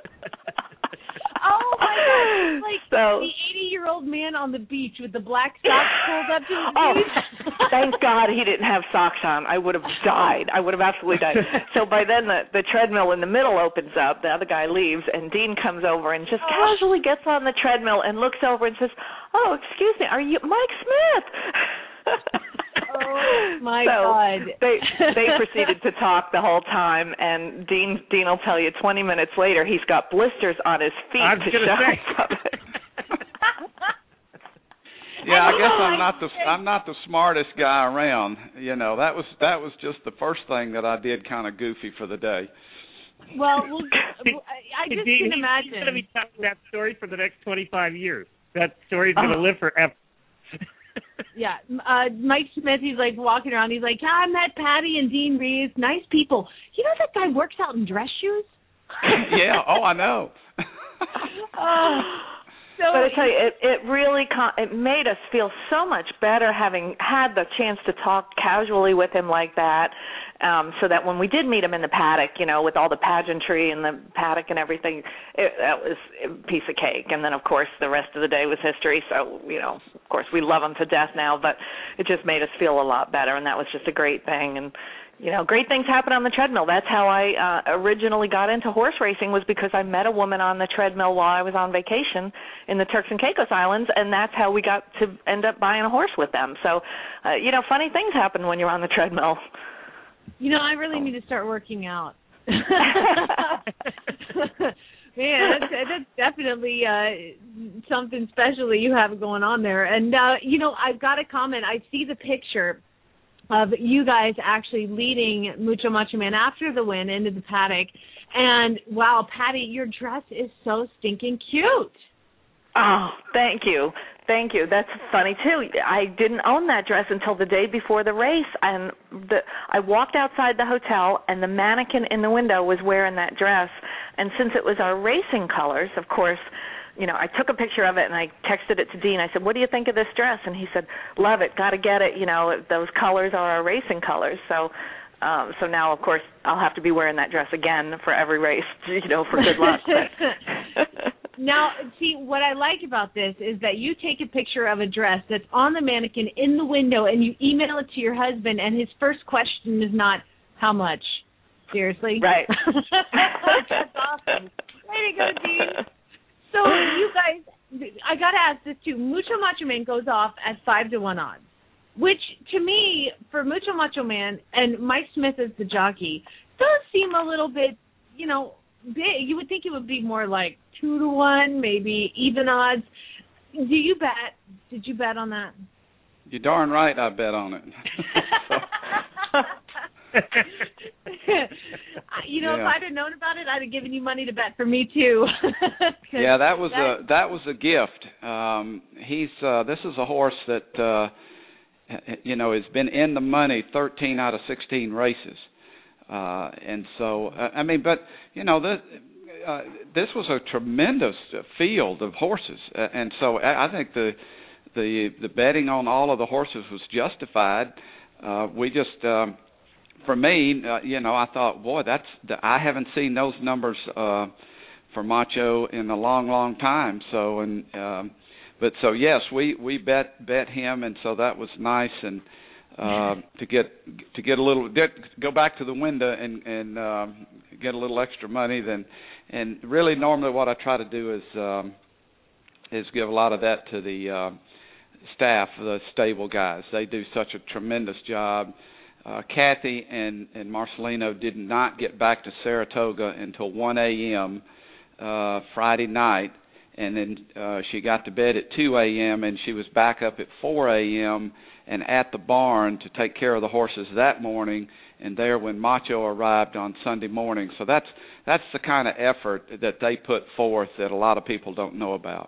Oh my God! Like so, the eighty-year-old man on the beach with the black socks pulled up to his oh, beach. Thank God he didn't have socks on. I would have died. I would have absolutely died. So by then the the treadmill in the middle opens up. The other guy leaves, and Dean comes over and just oh. casually gets on the treadmill and looks over and says, "Oh, excuse me, are you Mike Smith?" Oh my so God! They they proceeded to talk the whole time, and Dean Dean will tell you twenty minutes later he's got blisters on his feet I was to gonna show say. from it. Yeah, I guess I'm not the I'm not the smartest guy around. You know, that was that was just the first thing that I did, kind of goofy for the day. Well, well I, I just Dean, can imagine. He's going to be telling that story for the next twenty-five years. That story's going to oh. live forever. Yeah, uh, Mike Smith, he's like walking around. He's like, yeah, I met Patty and Dean Reeves. Nice people. You know that guy works out in dress shoes? Yeah, oh, I know. Oh, so but I tell you, it, it really con- it made us feel so much better having had the chance to talk casually with him like that, um, so that when we did meet him in the paddock, you know, with all the pageantry and the paddock and everything, it, that was a piece of cake. And then, of course, the rest of the day was history. So, you know, of course, we love him to death now, but it just made us feel a lot better, and that was just a great thing. And you know, great things happen on the treadmill. That's how I uh, originally got into horse racing, was because I met a woman on the treadmill while I was on vacation in the Turks and Caicos Islands, and that's how we got to end up buying a horse with them. So, uh, you know, funny things happen when you're on the treadmill. You know, I really need to start working out. Man, that's, that's definitely uh, something special that you have going on there. And, uh, you know, I've got a comment. I see the picture of you guys actually leading Mucho Macho Man after the win into the paddock. And, wow, Patty, your dress is so stinking cute. Oh, thank you. Thank you. That's funny, too. I didn't own that dress until the day before the race. And the, I walked outside the hotel, and the mannequin in the window was wearing that dress. And since it was our racing colors, of course, you know, I took a picture of it and I texted it to Dean. I said, what do you think of this dress? And he said, love it, got to get it. You know, those colors are our racing colors. So um, so now, of course, I'll have to be wearing that dress again for every race, you know, for good luck. Now, see, what I like about this is that you take a picture of a dress that's on the mannequin in the window and you email it to your husband, and his first question is not, how much? Seriously? Right. That's awesome. Way to go, Dean. So you guys, I got to ask this too. Mucho Macho Man goes off at five to one odds, which to me, for Mucho Macho Man and Mike Smith as the jockey, does seem a little bit, you know, big. You would think it would be more like two to one, maybe even odds. Do you bet? Did you bet on that? You're darn right I bet on it. You know, yeah. if I'd have known about it, I'd have given you money to bet for me too. Yeah, that was that, a that was a gift. Um, he's uh, this is a horse that uh, you know has been in the money thirteen out of sixteen races, uh, and so uh, I mean, but you know this uh, this was a tremendous field of horses, uh, and so I, I think the the the betting on all of the horses was justified. Uh, we just, um, for me, uh, you know, I thought, boy, that's the, I haven't seen those numbers uh, for Macho in a long, long time. So and um, but so yes, we we bet bet him, and so that was nice and. Uh, to get to get a little get, go back to the window and and uh, get a little extra money then, and really normally what I try to do is um, is give a lot of that to the uh, staff, the stable guys. They do such a tremendous job. Uh, Kathy and and Marcelino did not get back to Saratoga until one a.m. Uh, Friday night, and then uh, she got to bed at two a.m. and she was back up at four a.m. and at the barn to take care of the horses that morning, and there when Macho arrived on Sunday morning. So that's that's the kind of effort that they put forth that a lot of people don't know about.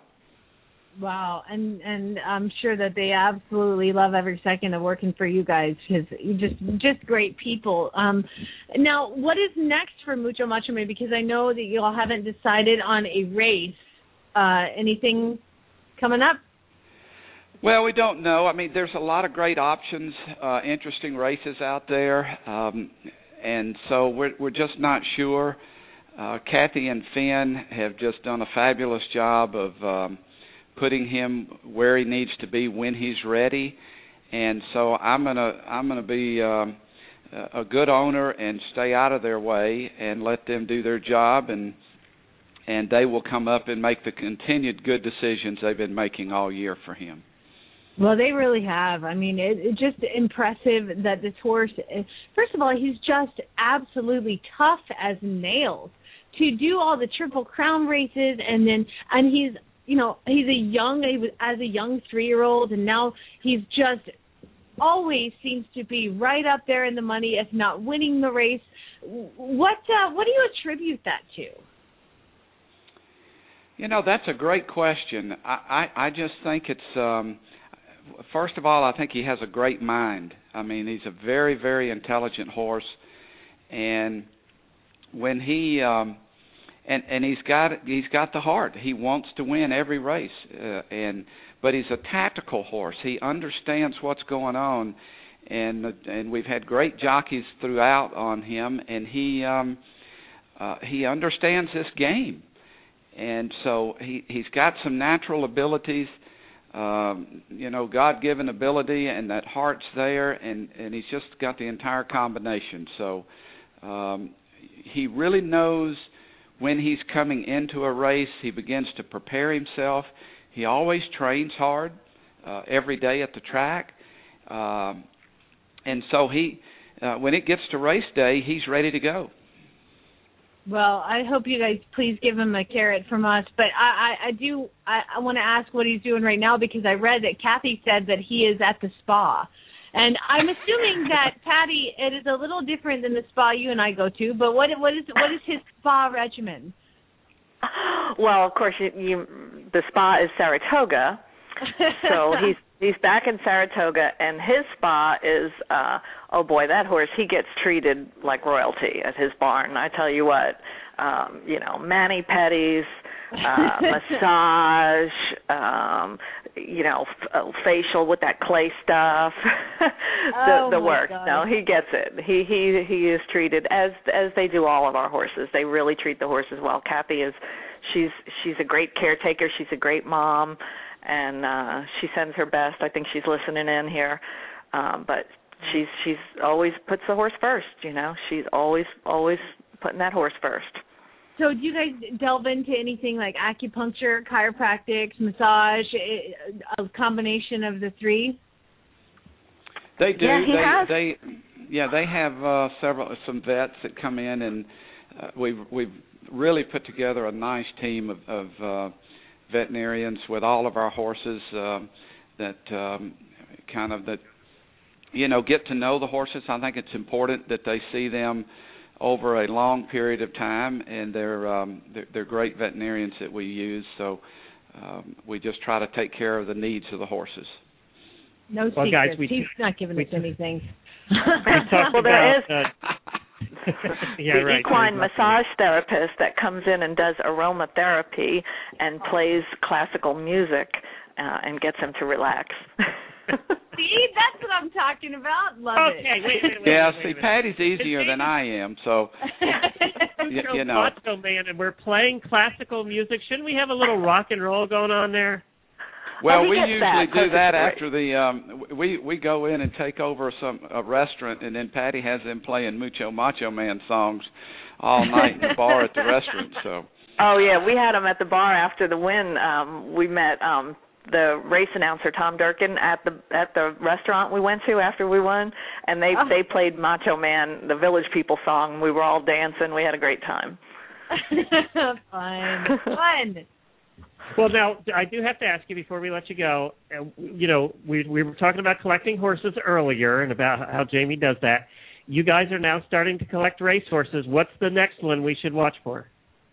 Wow, and and I'm sure that they absolutely love every second of working for you guys because you're just just great people. Um, now, what is next for Mucho Macho Man? Because I know that you all haven't decided on a race. Uh, anything coming up? Well, we don't know. I mean, there's a lot of great options, uh, interesting races out there, um, and so we're we're just not sure. Uh, Kathy and Finn have just done a fabulous job of um, putting him where he needs to be when he's ready, and so I'm gonna I'm gonna be um, a good owner and stay out of their way and let them do their job, and and they will come up and make the continued good decisions they've been making all year for him. Well, they really have. I mean, it, it's just impressive that this horse, first of all, he's just absolutely tough as nails to do all the Triple Crown races, and then, and he's, you know, he's a young, he was as a young three-year-old, and now he's just always seems to be right up there in the money, if not winning the race. What, uh, what do you attribute that to? You know, that's a great question. I, I, I just think it's, um, first of all, I think he has a great mind. I mean, he's a very, very intelligent horse, and when he um, and and he's got he's got the heart. He wants to win every race, uh, and but he's a tactical horse. He understands what's going on, and and we've had great jockeys throughout on him, and he um, uh, he understands this game, and so he he's got some natural abilities. Um, you know, God-given ability, and that heart's there, and, and he's just got the entire combination. So um, he really knows when he's coming into a race. He begins to prepare himself. He always trains hard uh, every day at the track. Um, and so he, uh, when it gets to race day, he's ready to go. Well, I hope you guys please give him a carrot from us. But I, I, I do, I, I want to ask what he's doing right now, because I read that Kathy said that he is at the spa. And I'm assuming that, Patty, it is a little different than the spa you and I go to, but what what is what is his spa regimen? Well, of course, you, you, the spa is Saratoga, so he's he's back in Saratoga, and his spa is, uh, oh boy, that horse, he gets treated like royalty at his barn. I tell you what, um, you know, mani-pedis, uh, massage, um, you know, f- uh, facial with that clay stuff, the, oh the work. God. No, he gets it. He he he is treated as as they do all of our horses. They really treat the horses well. Kathy is, she's she's a great caretaker. She's a great mom. And uh, she sends her best. I think she's listening in here, um, but she's she's always puts the horse first. You know, she's always always putting that horse first. So, do you guys delve into anything like acupuncture, chiropractic, massage, a combination of the three? They do. Yeah, he they, has. they yeah they have uh, several some vets that come in, and uh, we've we've really put together a nice team of. of uh, veterinarians with all of our horses um, that um, kind of that you know get to know the horses. I think it's important that they see them over a long period of time, and they're um, they're, they're great veterinarians that we use. So um, we just try to take care of the needs of the horses. No well, secrets. guys, we, He's not giving we, us anything. We talked well, about, there is. Uh, yeah, the right. equine massage therapist that comes in and does aromatherapy and plays classical music uh, and gets him to relax. See, that's what I'm talking about. Love okay, it. Okay, wait, wait, wait. Yeah, wait, see, wait, Patty's easier than I am, so you, you know. Macho Man, and we're playing classical music. Shouldn't we have a little rock and roll going on there? Well, oh, we we usually that. do that great. after the um we we go in and take over some a restaurant, and then Patty has them playing Mucho Macho Man songs all night in the bar at the restaurant. So. Oh yeah, we had him at the bar after the win. Um, we met um, the race announcer Tom Durkin at the at the restaurant we went to after we won, and they oh. they played Macho Man, the Village People song. We were all dancing. We had a great time. Fun, fun. Well, now, I do have to ask you before we let you go, uh, you know, we we were talking about collecting horses earlier and about how Jamie does that. You guys are now starting to collect racehorses. What's the next one we should watch for?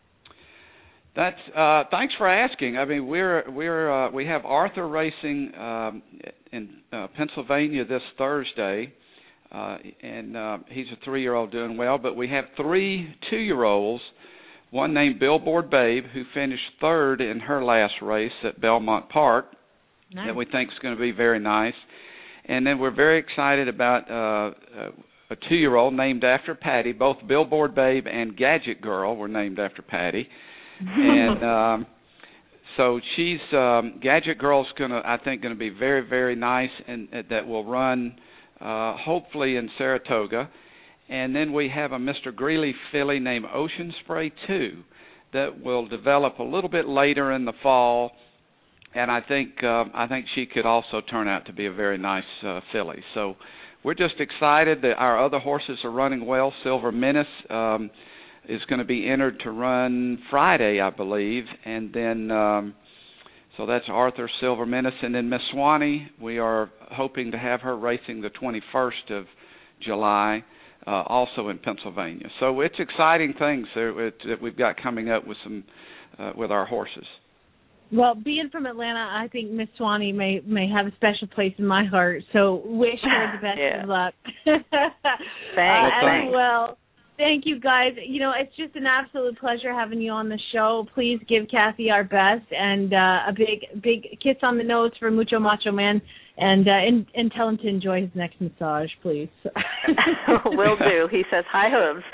That's uh, thanks for asking. I mean, we're we're uh, we have Arthur racing um, in uh, Pennsylvania this Thursday, uh, and uh, he's a three-year-old doing well. But we have three two-year-olds. One named Billboard Babe, who finished third in her last race at Belmont Park, nice. That we think is going to be very nice. And then we're very excited about uh, a two-year-old named after Patty. Both Billboard Babe and Gadget Girl were named after Patty. and um, so she's um, Gadget Girl's going to, I think, going to be very, very nice, and uh, that will run uh, hopefully in Saratoga. And then we have a Mister Greeley filly named Ocean Spray two that will develop a little bit later in the fall, and I think uh, I think she could also turn out to be a very nice uh, filly. So we're just excited that our other horses are running well. Silver Menace um, is going to be entered to run Friday, I believe, and then um, so that's Arthur, Silver Menace, and then Miss Swanee. We are hoping to have her racing the twenty-first of July. Uh, also in Pennsylvania. So it's exciting things that, that we've got coming up with some uh, with our horses. Well, being from Atlanta, I think Miss Swanee may may have a special place in my heart. So wish her the best yeah. of luck. Thanks. uh, Thanks. As well. Thank you, guys. You know, it's just an absolute pleasure having you on the show. Please give Kathy our best and uh, a big, big kiss on the nose for Mucho Macho Man, and, uh, and and tell him to enjoy his next massage, please. Will do. He says hi, hooves.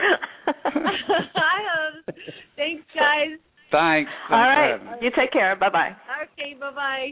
Hi, hooves. Thanks, guys. Thanks. Thanks. All right. You take care. Bye bye. Okay. Bye bye.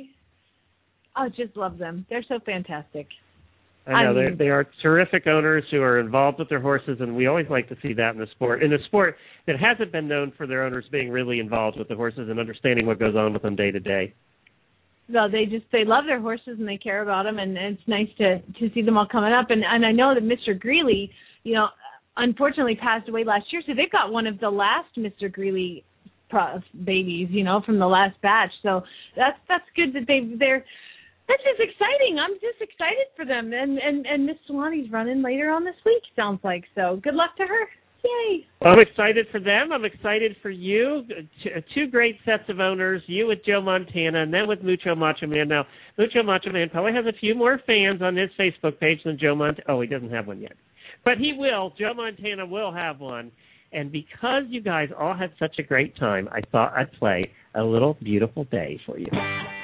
I just love them. They're so fantastic. I know, I mean, they they are terrific owners who are involved with their horses, and we always like to see that in the sport. In a sport that hasn't been known for their owners being really involved with the horses and understanding what goes on with them day to day. Well, they just they love their horses and they care about them, and it's nice to to see them all coming up. And and I know that Mister Greeley, you know, unfortunately passed away last year, so they've got one of the last Mister Greeley pro- babies, you know, from the last batch. So that's that's good that they they're. That's just exciting. I'm just excited for them. And and, and Miss Swanee's running later on this week, sounds like. So good luck to her. Yay. Well, I'm excited for them. I'm excited for you. Two great sets of owners, you with Joe Montana and then with Mucho Macho Man. Now, Mucho Macho Man probably has a few more fans on his Facebook page than Joe Montana. Oh, he doesn't have one yet. But he will. Joe Montana will have one. And because you guys all had such a great time, I thought I'd play a little Beautiful Day for you.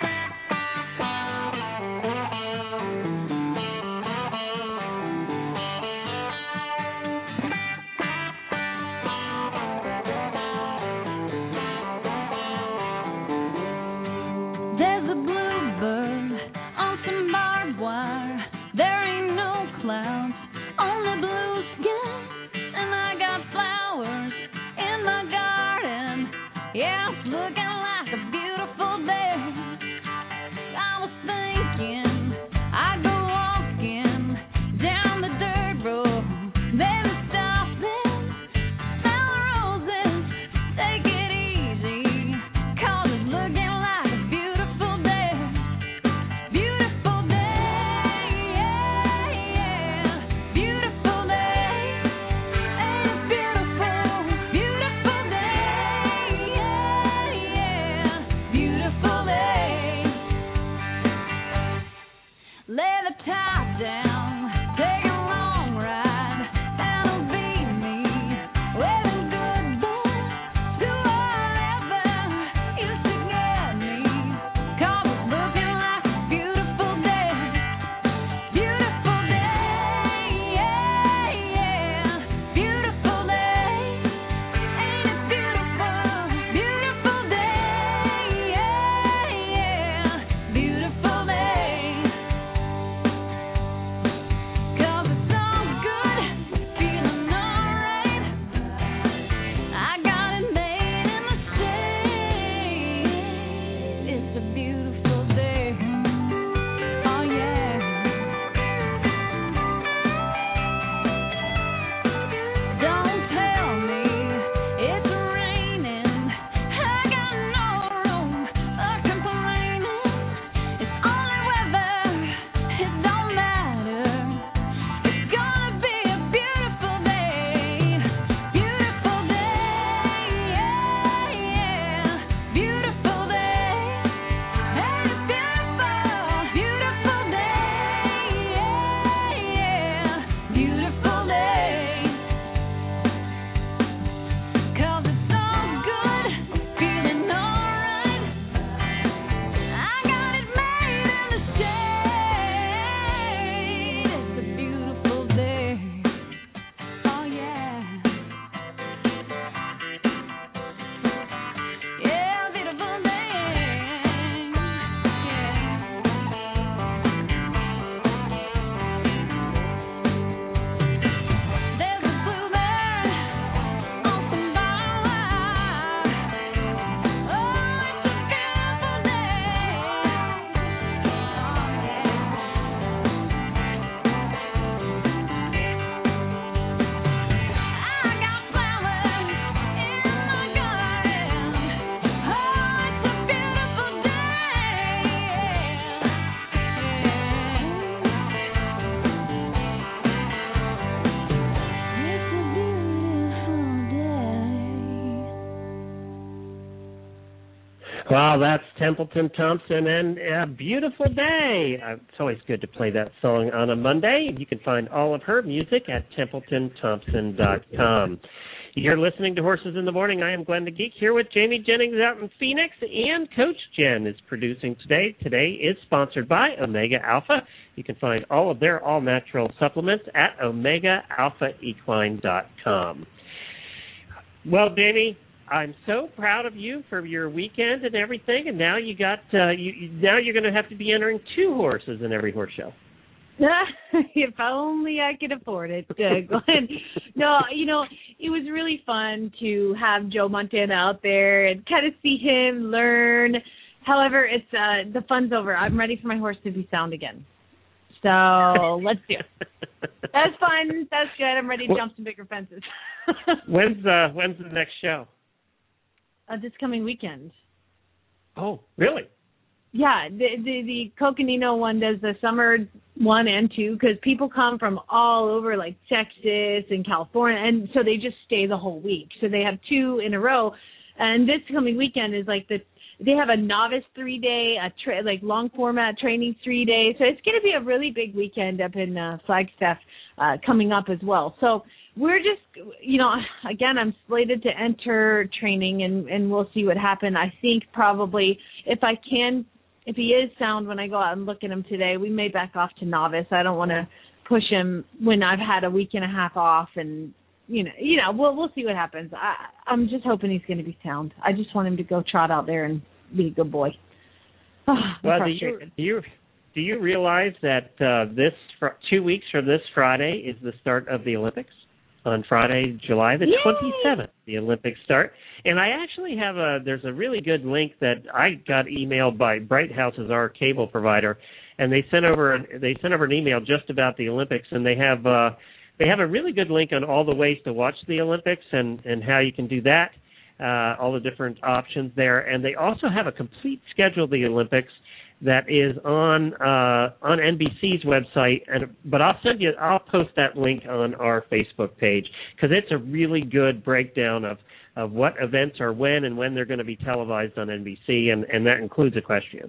There's a bluebird on some barbed wire. There ain't no clouds, only blue sky. And I got flowers in my garden. Yeah, it's looking like a beautiful day. I was thinking I'd go walking down the dirt road. Then I stopped and smell the roses. Take it easy, 'cause it's looking like a beautiful day. Beautiful day, yeah, yeah. Beautiful day. Ain't it beautiful? Beautiful day, yeah, yeah. Well, that's Templeton Thompson and A Beautiful Day. Uh, it's always good to play that song on a Monday. You can find all of her music at templeton thompson dot com. You're listening to Horses in the Morning. I am Glenn the Geek here with Jamie Jennings out in Phoenix, and Coach Jen is producing today. Today is sponsored by Omega Alpha. You can find all of their all-natural supplements at omega alpha equine dot com. Well, Jamie, I'm so proud of you for your weekend and everything, and now you got uh, you now you're going to have to be entering two horses in every horse show. If only I could afford it, uh, Glenn. No, you know, it was really fun to have Joe Montana out there and kind of see him learn. However, it's uh, the fun's over. I'm ready for my horse to be sound again. So let's do it. That's fun. That's good. I'm ready to jump some bigger fences. When's uh, when's the next show? Uh, this coming weekend. Oh, really? Yeah, the the, the Coconino one does the summer one and two because people come from all over, like Texas and California, and so they just stay the whole week. So they have two in a row, and this coming weekend is like the they have a novice three day, a tra- like long format training three days. So it's going to be a really big weekend up in uh, Flagstaff uh, coming up as well. So we're just, you know, again, I'm slated to enter training, and and we'll see what happens. I think probably if I can. If he is sound when I go out and look at him today, we may back off to novice. I don't want to push him when I've had a week and a half off, and you know, you know, we'll we'll see what happens. I, I'm just hoping he's going to be sound. I just want him to go trot out there and be a good boy. Oh, well, do you, do you do you realize that uh, this fr- two weeks from this Friday is the start of the Olympics? On Friday, July the twenty-seventh, the Olympics start. And I actually have a, there's a really good link that I got emailed by Bright House, as our cable provider, and they sent over an, they sent over an email just about the Olympics, and they have uh, they have a really good link on all the ways to watch the Olympics and, and how you can do that, uh, all the different options there. And they also have a complete schedule of the Olympics that is on uh, on N B C's website, and but I'll send you. I'll post that link on our Facebook page because it's a really good breakdown of, of what events are when and when they're going to be televised on N B C, and, and that includes equestrian.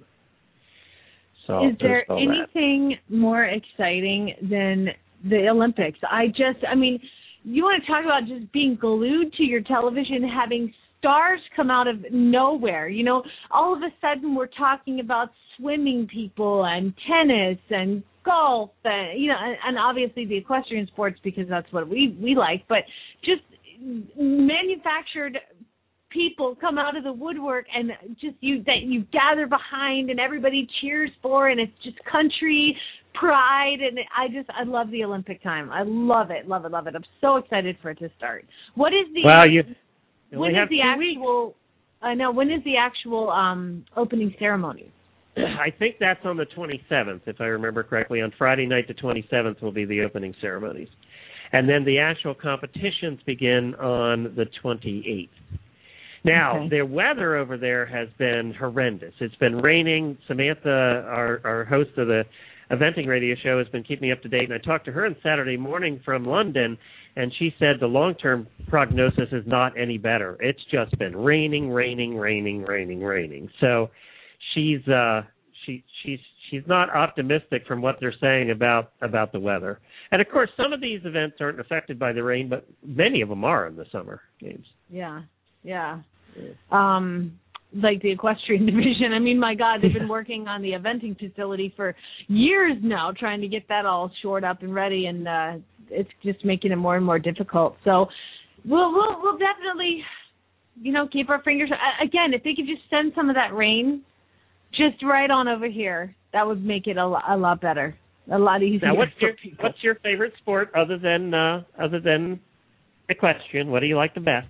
So is there anything that. more exciting than the Olympics? I just, I mean, you want to talk about just being glued to your television, having stars come out of nowhere. You know, all of a sudden we're talking about swimming people and tennis and golf and, you know, and, and obviously the equestrian sports because that's what we, we like, but just manufactured people come out of the woodwork and just you that you gather behind and everybody cheers for, and it's just country pride, and I just I love the Olympic time. I love it, love it, love it. I'm so excited for it to start. What is the well, you when is the actual? I know when is the actual um, opening ceremony? I think that's on the twenty-seventh, if I remember correctly. On Friday night, the twenty-seventh will be the opening ceremonies, and then the actual competitions begin on the twenty-eighth. Now, okay. Their weather over there has been horrendous. It's been raining. Samantha, our, our host of the eventing radio show, has been keeping me up to date, and I talked to her on Saturday morning from London, and she said the long-term prognosis is not any better. It's just been raining, raining, raining, raining, raining. So she's uh, she she's she's not optimistic from what they're saying about about the weather. And of course, some of these events aren't affected by the rain, but many of them are in the summer games. Yeah, yeah. Um, like the equestrian division. I mean, my God, they've been working on the eventing facility for years now, trying to get that all shored up and ready, and uh, it's just making it more and more difficult. So we'll we'll, we'll definitely, you know, keep our fingers. Again, if they could just send some of that rain just right on over here, that would make it a, lot, a lot better, a lot easier. Now, what's for your people. what's your favorite sport other than uh, other than equestrian? What do you like the best?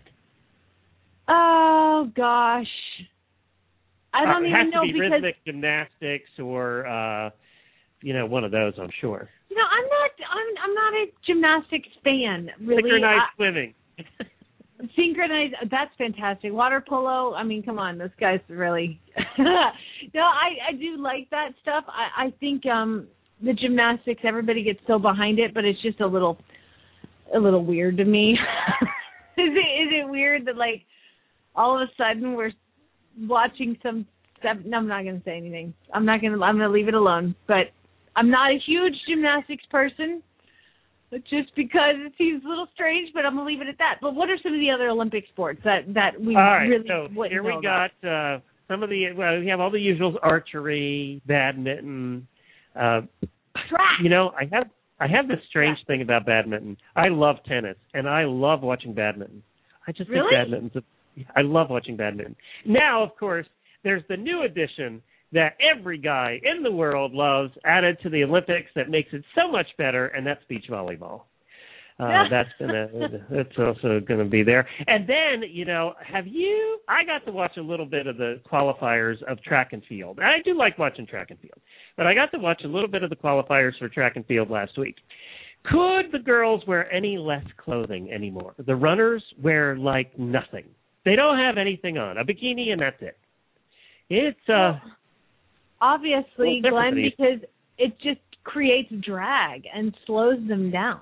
Oh gosh, I don't uh, it even has know to be because rhythmic gymnastics or uh, you know, one of those. I'm sure. You know, I'm not. I'm. I'm not a gymnastics fan, really. Synchronized I, swimming. Synchronized. That's fantastic. Water polo. I mean, come on, this guy's really. No, I. I do like that stuff. I. I think um the gymnastics. Everybody gets so behind it, but it's just a little, a little weird to me. Is it? Is it weird that like all of a sudden we're watching some stuff. No, I'm not going to say anything. I'm not going to. I'm going to leave it alone. But I'm not a huge gymnastics person, just because it seems a little strange. But I'm going to leave it at that. But what are some of the other Olympic sports that that we all right, really so wouldn't here we know got about? uh, some of the. Well, we have all the usuals: archery, badminton. Uh, Track. You know, I have I have this strange thing about badminton. I love tennis, and I love watching badminton. I just Really? think badminton's. A, I love watching badminton. Now, of course, there's the new addition that every guy in the world loves added to the Olympics that makes it so much better, and that's beach volleyball. Uh, that's gonna. That's also going to be there. And then, you know, have you? I got to watch a little bit of the qualifiers of track and field. I do like watching track and field, but I got to watch a little bit of the qualifiers for track and field last week. Could the girls wear any less clothing anymore? The runners wear like nothing. They don't have anything on, a bikini, and that's it. It's uh, well, obviously, well, Glenn, because it just creates drag and slows them down.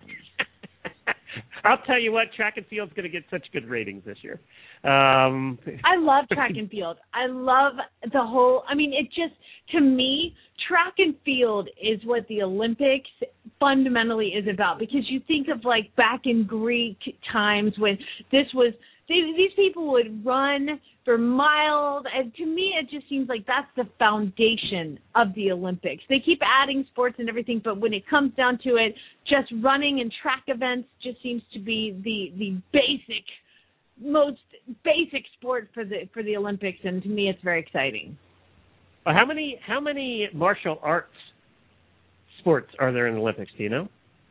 I'll tell you what, track and field's going to get such good ratings this year. Um, I love track and field. I love the whole, I mean, it just, to me, track and field is what the Olympics fundamentally is about, because you think of like back in Greek times when this was, they, these people would run for miles, and to me it just seems like that's the foundation of the Olympics. They keep adding sports and everything, but when it comes down to it, just running and track events just seems to be the the basic, most basic sport for the for the Olympics, and to me it's very exciting. Well, how many how many martial arts sports are there in the Olympics? Do you know?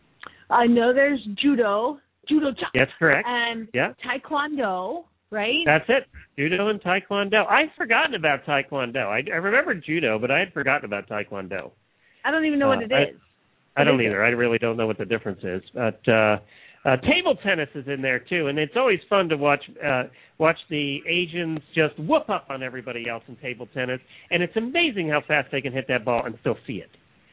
I know there's judo, judo, That's correct. and yeah. taekwondo. Right? That's it. Judo and taekwondo. I'd forgotten about taekwondo. I, I remember judo, but I had forgotten about taekwondo. I don't even know uh, what it is. I, I don't is either. it? I really don't know what the difference is. But uh, uh, table tennis is in there too, and it's always fun to watch uh, watch the Asians just whoop up on everybody else in table tennis. And it's amazing how fast they can hit that ball and still see it.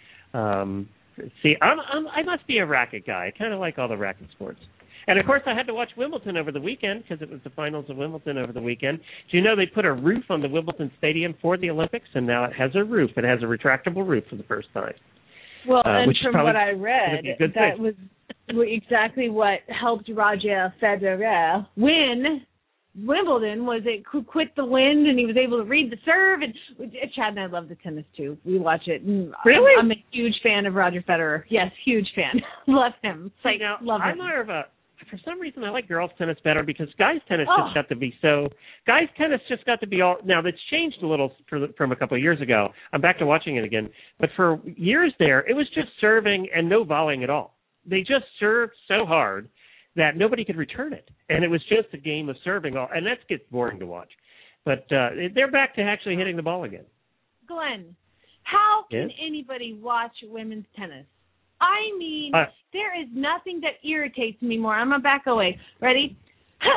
Um, see, I'm, I'm, I must be a racket guy. I kind of like all the racket sports. And, of course, I had to watch Wimbledon over the weekend because it was the finals of Wimbledon over the weekend. Do you know they put a roof on the Wimbledon Stadium for the Olympics, and now it has a roof. It has a retractable roof for the first time. Well, uh, and from what I read, that thing. was exactly what helped Roger Federer win Wimbledon. Was it quit the wind, and he was able to read the serve. And Chad and I love the tennis, too. We watch it. And really? I'm, I'm a huge fan of Roger Federer. Yes, huge fan. Love him. It's like, now, love I'm him. more of a... For some reason, I like girls' tennis better because guys' tennis Oh. just got to be so. Guys' tennis just got to be all. Now that's changed a little for the, from a couple of years ago. I'm back to watching it again, but for years there, it was just serving and no volleying at all. They just served so hard that nobody could return it, and it was just a game of serving all. And that gets boring to watch. But uh, they're back to actually hitting the ball again. Glenn, how can Yes? anybody watch women's tennis? I mean, Uh, there is nothing that irritates me more. I'm going to back away. Ready? Ah!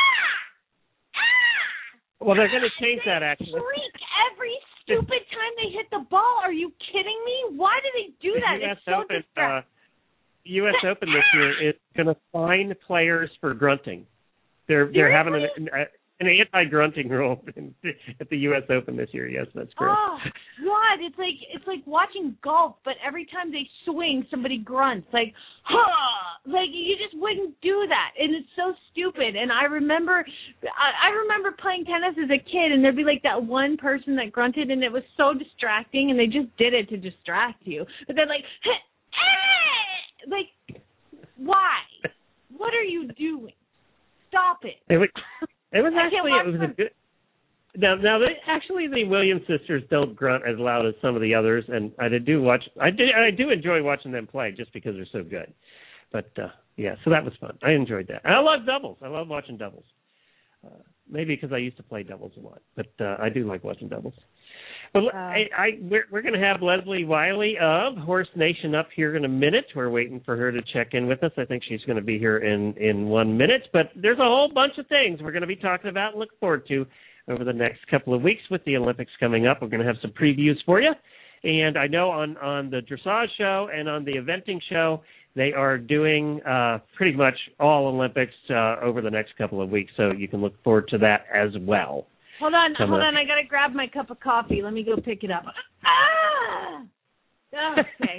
Ah! Well, they're going to change They that, actually. Shriek every stupid time they hit the ball. Are you kidding me? Why do they do that? The U S It's so Open, distracting. uh, U S Open this year is going to fine players for grunting. They're they're having an, an, an anti-grunting rule in, at the U S Open this year. Yes, that's correct. Oh God! It's like it's like watching golf, but every time they swing, somebody grunts like, "Huh!" Like you just wouldn't do that, and it's so stupid. And I remember, I, I remember playing tennis as a kid, and there'd be like that one person that grunted, and it was so distracting, and they just did it to distract you. But they're like, "Hey!" Like, why? What are you doing? Stop it! It was, it was I can't actually watch it was them. a good. Now, now they, actually, the Williams sisters don't grunt as loud as some of the others, and I do watch. I do. I do enjoy watching them play just because they're so good. But uh, yeah, so that was fun. I enjoyed that. And I love doubles. I love watching doubles. Uh, maybe because I used to play doubles a lot, but uh, I do like watching doubles. Well, Uh, I, I we're, we're going to have Leslie Wiley of Horse Nation up here in a minute. We're waiting for her to check in with us. I think she's going to be here in, in one minute. But there's a whole bunch of things we're going to be talking about and look forward to over the next couple of weeks with the Olympics coming up. We're going to have some previews for you. And I know on, on the dressage show and on the eventing show, they are doing uh, pretty much all Olympics uh, over the next couple of weeks. So you can look forward to that as well. Hold on, Some hold of- on. I gotta grab my cup of coffee. Let me go pick it up. Ah! Okay.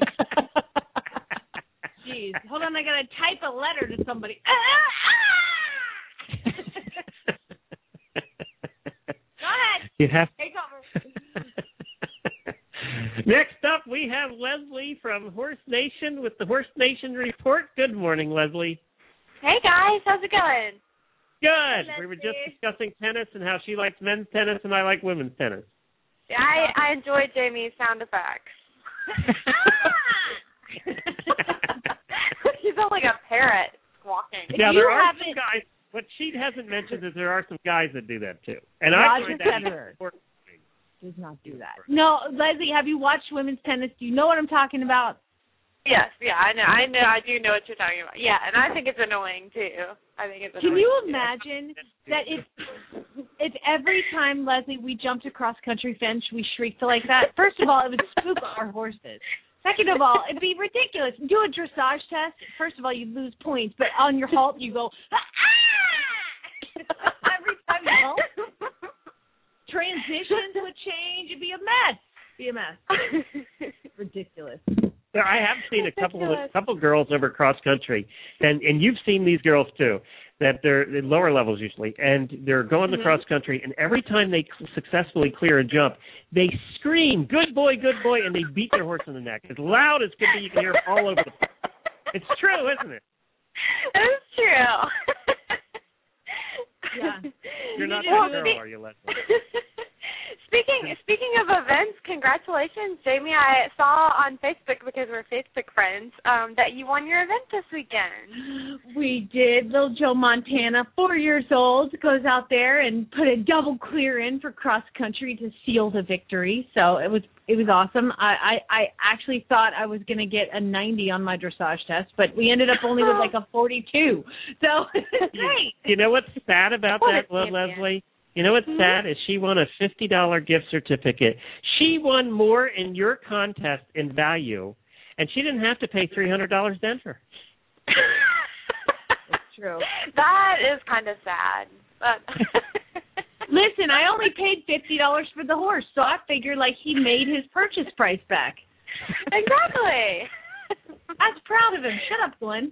Jeez. Hold on, I gotta type a letter to somebody. Ah! Go ahead. You have. Take over. Next up, we have Leslie from Horse Nation with the Horse Nation Report. Good morning, Leslie. Hey guys, how's it going? Good. Hey, we were Leslie. just discussing tennis and how she likes men's tennis and I like women's tennis. I I enjoyed Jamie's sound effects. You sound like a parrot squawking. Now, You there are haven't- some guys. What she hasn't mentioned is there are some guys that do that too. And Roger I find that Federer important. does not do that. No, Leslie, have you watched women's tennis? Do you know what I'm talking about? Yes, yeah, I know, I know, I do know what you're talking about. Yeah, and I think it's annoying too. I think it's annoying. Can you too. imagine that if if every time, Leslie, we jumped a cross country fence, we shrieked like that? First of all, it would spook our horses. Second of all, it'd be ridiculous. Do a dressage test. First of all, you'd lose points, but on your halt, you go, ah! Every time you halt. Transitions would change. It'd be a mess. Be a mess. Ridiculous. So I have seen a couple of a couple girls over cross country, and and you've seen these girls too. That they're in lower levels usually, and they're going Mm-hmm. to cross country, and every time they cl- successfully clear a jump, they scream, "Good boy, good boy," and they beat their horse in the neck as loud as could be. You can hear them all over the place. It's true, isn't it? It's true. Yeah. You're not Well, that girl, are you, Leslie? Speaking speaking of events, congratulations, Jamie. I saw on Facebook, because we're Facebook friends, um, that you won your event this weekend. We did. Little Joe Montana, four years old, goes out there and put a double clear in for cross country to seal the victory. So it was it was awesome. I, I, I actually thought I was going to get a ninety on my dressage test, but we ended up only with like a forty-two. So great. You know what's sad about What a that, Lil champion. Leslie? You know what's sad is she won a fifty dollars gift certificate. She won more in your contest in value, and she didn't have to pay three hundred dollars to enter. That's true. That is kind of sad. But Listen, I only paid fifty dollars for the horse, so I figured like he made his purchase price back. Exactly. I was proud of him. Shut up, Glenn.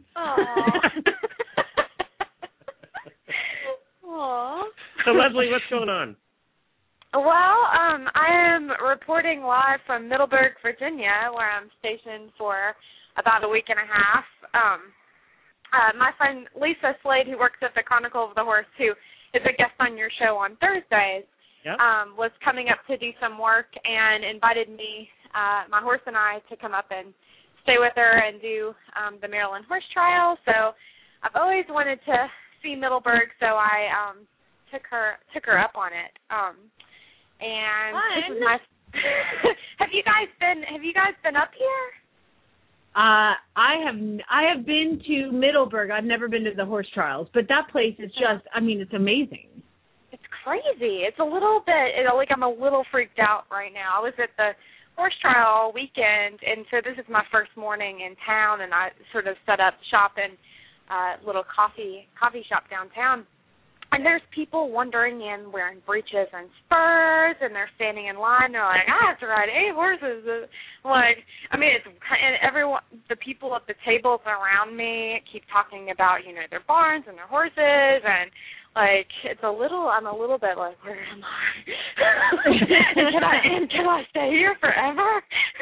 Aww. So, Leslie, what's going on? Well, um, I am reporting live from Middleburg, Virginia, where I'm stationed for about a week and a half. Um, uh, my friend Lisa Slade, who works at the Chronicle of the Horse, who is a guest on your show on Thursdays, Yep. um, was coming up to do some work and invited me, uh, my horse and I, to come up and stay with her and do um, the Maryland Horse Trial. So I've always wanted to see Middleburg, so I um, took her took her up on it. Um, and this is my. have you guys been Have you guys been up here? Uh, I have I have been to Middleburg. I've never been to the horse trials, but that place is just, I mean, it's amazing. It's crazy. It's a little bit, it, like I'm a little freaked out right now. I was at the horse trial all weekend, and so this is my first morning in town, and I sort of set up shop in a little coffee coffee shop downtown. And there's people wandering in wearing breeches and spurs, and they're standing in line. They're like, I have to ride eight horses. Like, I mean, it's and everyone, the people at the tables around me keep talking about, you know, their barns and their horses, and like it's a little. I'm a little bit like, where am I? and can I and can I stay here forever?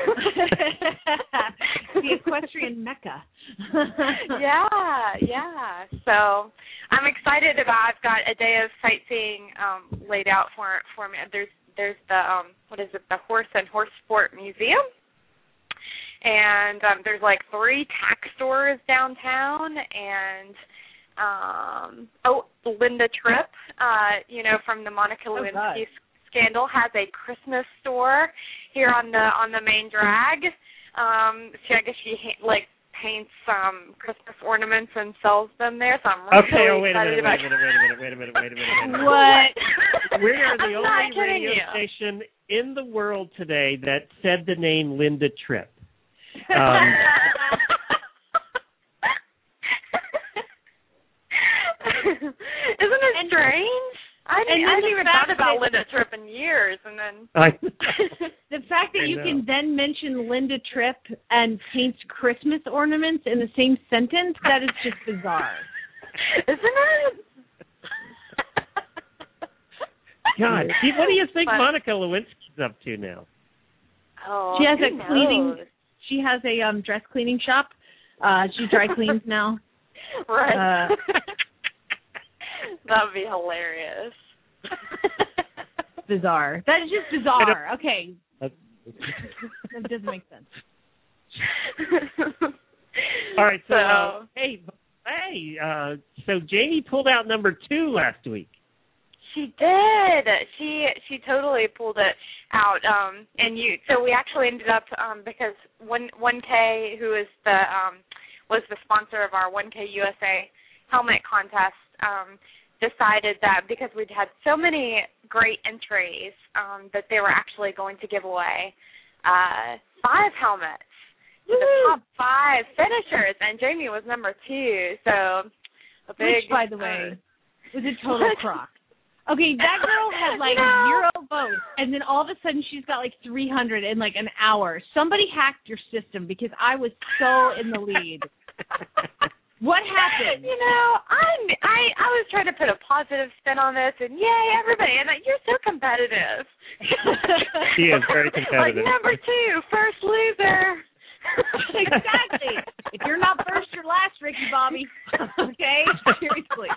The equestrian mecca. yeah, yeah. So I'm excited about. I've got a day of sightseeing um, laid out for for me. There's there's the um, what is it? The Horse and Horse Sport Museum, and um, there's like three tack stores downtown, and um, oh, Linda Tripp, uh, you know, from the Monica Lewinsky oh, scandal, has a Christmas store here on the on the main drag. Um, she, I guess she like paints um, Christmas ornaments and sells them there. So I'm really Okay, oh, wait a excited minute, about. wait a minute, wait a minute, wait a minute, wait a minute, wait a minute. What? We are the I'm not only kidding radio you. station in the world today that said the name Linda Tripp. Um, Isn't it strange? I And didn't, then I the hadn't even fact thought about that- Linda Tripp in years, and then I, The fact that I you know. can then mention Linda Tripp and paints Christmas ornaments in the same sentence, that is just bizarre. isn't it? God, gee, what do you think But- Monica Lewinsky's up to now? Oh, She has who a cleaning. knows? She has a um dress cleaning shop. Uh, she dry cleans now. Right. Uh, That would be hilarious. Bizarre. That is just bizarre. Okay, That's- that doesn't make sense. All right, so, So- uh, hey, hey, uh, so Jamie pulled out number two last week. She did. She she totally pulled it out. Um, and you. So we actually ended up um, because one one K, who is the um, was the sponsor of our one K U S A helmet contest, um, decided that because we'd had so many great entries, um, that they were actually going to give away uh, five helmets to the top five finishers, and Jamie was number two. So a big. Which, by the way, was a total crock. Okay, that girl had like No. zero votes, and then all of a sudden she's got like three hundred in like an hour. Somebody hacked your system because I was so in the lead. What happened? You know, I'm I I was trying to put a positive spin on this, and yay, everybody! And like, you're so competitive. She is very Like competitive. number two, first loser. Exactly. If you're not first, you're last, Ricky Bobby. Okay, seriously.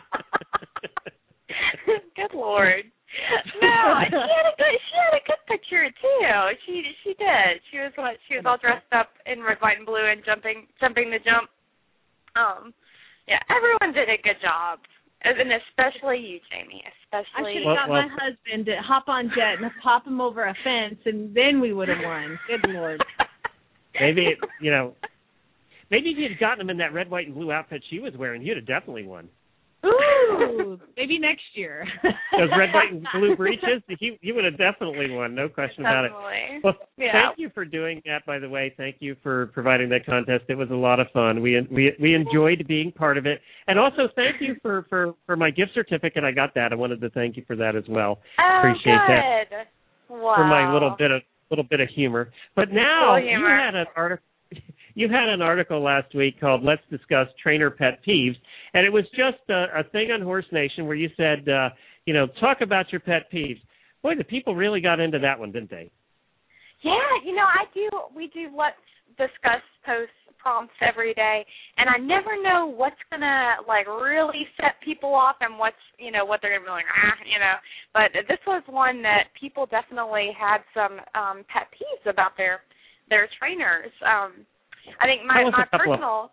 Good Lord. No, she had a good she had a good picture too. She she did. She was what she was all dressed up in red, white, and blue and jumping jumping the jump. Um, yeah, everyone did a good job, and especially you, Jamie. I Especially should have got Well, my husband to hop on jet and pop him over a fence, and then we would have won. Good Lord. Maybe, it, you know, maybe if you'd gotten him in that red, white, and blue outfit she was wearing, you'd have definitely won. Ooh, maybe next year. Those red, white, and blue breeches, you, you would have definitely won, no question about it. Definitely. Well, Yeah. thank you for doing that, by the way. Thank you for providing that contest. It was a lot of fun. We we we enjoyed being part of it. And also, thank you for, for, for my gift certificate. I got that. I wanted to thank you for that as well. Oh, Appreciate good. that. Wow. For my little bit of little bit of humor. But now Little humor. you had an article. You had an article last week called "Let's Discuss Trainer Pet Peeves," and it was just a, a thing on Horse Nation where you said, uh, you know, talk about your pet peeves. Boy, the people really got into that one, didn't they? Yeah, you know, I do. We do let's discuss post prompts every day, and I never know what's gonna like really set people off and what's you know what they're gonna be like, ah, you know. But this was one that people definitely had some um, pet peeves about their their trainers. Um, I think my Tell us my a couple of- personal.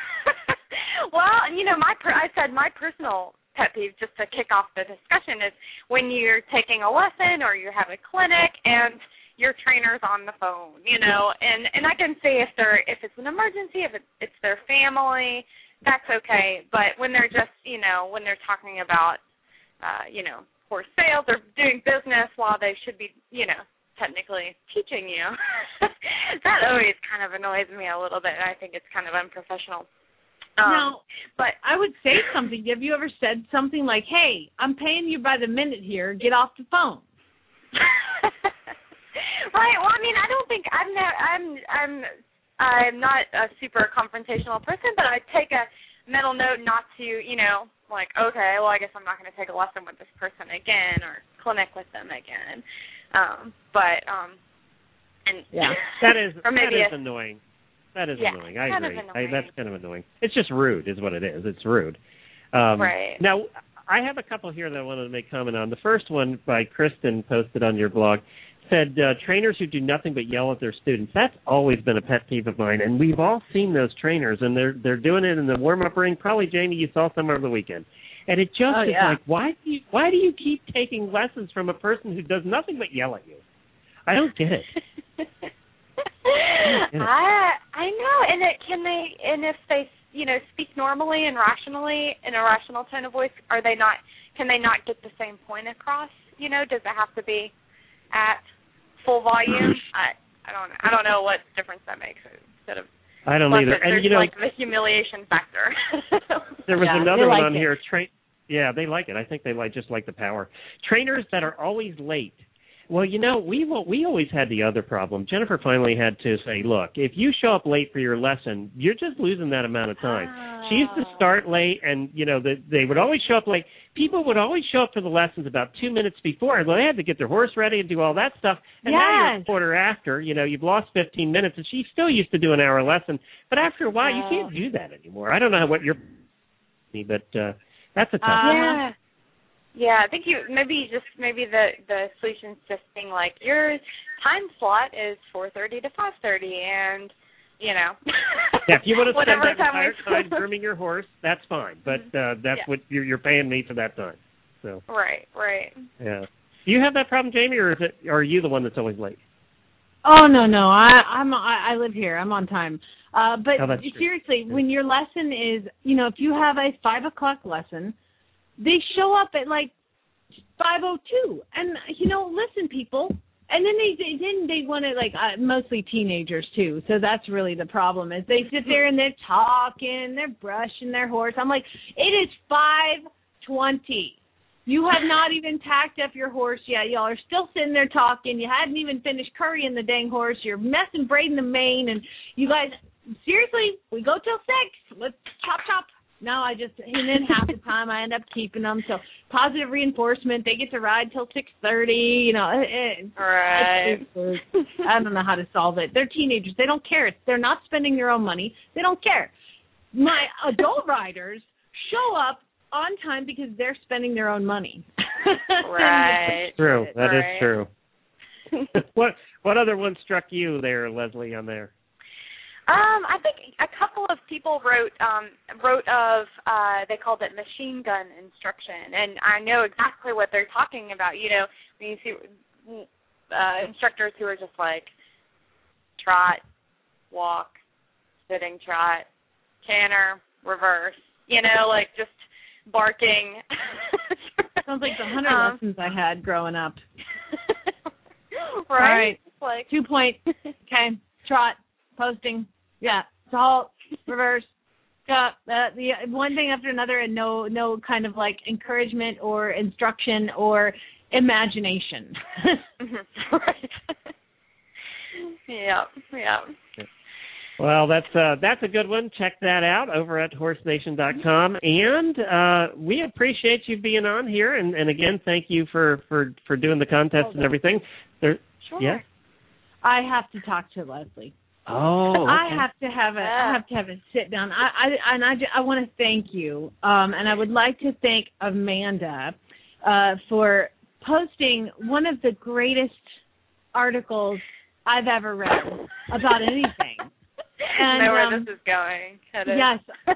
Well, you know, my per- I said my personal pet peeve, just to kick off the discussion, is when you're taking a lesson or you have a clinic and your trainer's on the phone, you know, and and I can say if they're if it's an emergency, if it, it's their family, that's okay. But when they're just, you know, when they're talking about, uh, you know, horse sales or doing business while they should be, you know, technically teaching you, that always kind of annoys me a little bit, and I think it's kind of unprofessional. Um, Now, but I would say something. Have you ever said something like, hey, I'm paying you by the minute here. Get off the phone. Right. Well, I mean, I don't think I'm not, I'm I'm I'm not a super confrontational person, but I take a mental note not to, you know, like, okay, well, I guess I'm not going to take a lesson with this person again or clinic with them again. Um, but um, and Yeah. That is or maybe that is a, annoying. That is Yeah, annoying. I kind of agree. annoying. I, that's kind of annoying. It's just rude, is what it is. It's rude. Um, Right. Now, I have a couple here that I wanted to make comment on. The first one by Kristen posted on your blog said uh, trainers who do nothing but yell at their students. That's always been a pet peeve of mine, and we've all seen those trainers, and they're they're doing it in the warm-up ring. Probably, Jamie, you saw some over the weekend. And it just Oh, is yeah. like, why do you why do you keep taking lessons from a person who does nothing but yell at you? I don't get it. I I know, and it can they and if they you know speak normally and rationally in a rational tone of voice, are they not? Can they not get the same point across? You know, does it have to be at full volume? I I don't I don't know what difference that makes instead of. I don't Plus either. it- There's And you know, like the humiliation factor. there was Yeah, another they one like on it. here. Tra- Yeah, they like it. I think they like just like the power. Trainers that are always late. Well, you know, we we always had the other problem. Jennifer finally had to say, look, if you show up late for your lesson, you're just losing that amount of time. Oh. She used to start late, and, you know, the, they would always show up late. People would always show up for the lessons about two minutes before. Well, they had to get their horse ready and do all that stuff. And yes. now you're a quarter after. You know, you've lost fifteen minutes, and she still used to do an hour lesson. But after a while, oh. you can't do that anymore. I don't know what you're – but uh, that's a tough uh, one. Yeah. Yeah, I think you maybe just maybe the the solution's just being like your time slot is four thirty to five thirty, and you know. Yeah, if you want to spend whatever that entire time grooming your horse, that's fine. But uh, that's yeah. what you're, you're paying me for that time. So. Right, right. Yeah. Do you have that problem, Jamie, or is it? Or are you the one that's always late? Oh no, no, I I'm I, I live here. I'm on time. Uh, but oh, seriously, yeah. when your lesson is, you know, if you have a five o'clock lesson. They show up at like five oh two, and you know, listen, people. And then they, they then they want to like uh, mostly teenagers too. So that's really the problem is they sit there and they're talking, they're brushing their horse. I'm like, it is five twenty. You have not even tacked up your horse yet. Y'all are still sitting there talking. You hadn't even finished currying the dang horse. You're messing braiding the mane, and you guys seriously, we go till six. Let's chop chop. No, I just, and then half the time I end up keeping them. So positive reinforcement, they get to ride till six thirty, you know. It, right. It's, it's, I don't know how to solve it. They're teenagers. They don't care. They're not spending their own money. They don't care. My adult riders show up on time because they're spending their own money. Right. That's true. That right. is true. what what other one struck you there, Leslie, on there? Um, I think a couple of people wrote um, wrote of uh, they called it machine gun instruction, and I know exactly what they're talking about. You know, when you see uh, instructors who are just like trot, walk, sitting trot, canter, reverse. You know, like just barking. Sounds like the hundred um, lessons I had growing up. Right. All right. Like two point. Okay. Trot. Posting, yeah, halt, reverse, uh, uh, the one thing after another, and no, no kind of like encouragement or instruction or imagination. Right. Yeah, yeah. Well, that's uh, that's a good one. Check that out over at horse nation dot com, and uh, we appreciate you being on here. And, and again, thank you for, for, for doing the contest and everything. There, sure. Yeah. I have to talk to Leslie. Oh, okay. I have to have a I have to have a sit down. I, I and I, I want to thank you, um, and I would like to thank Amanda uh, for posting one of the greatest articles I've ever read about anything. And, I know where um, this is going. Headed. Yes.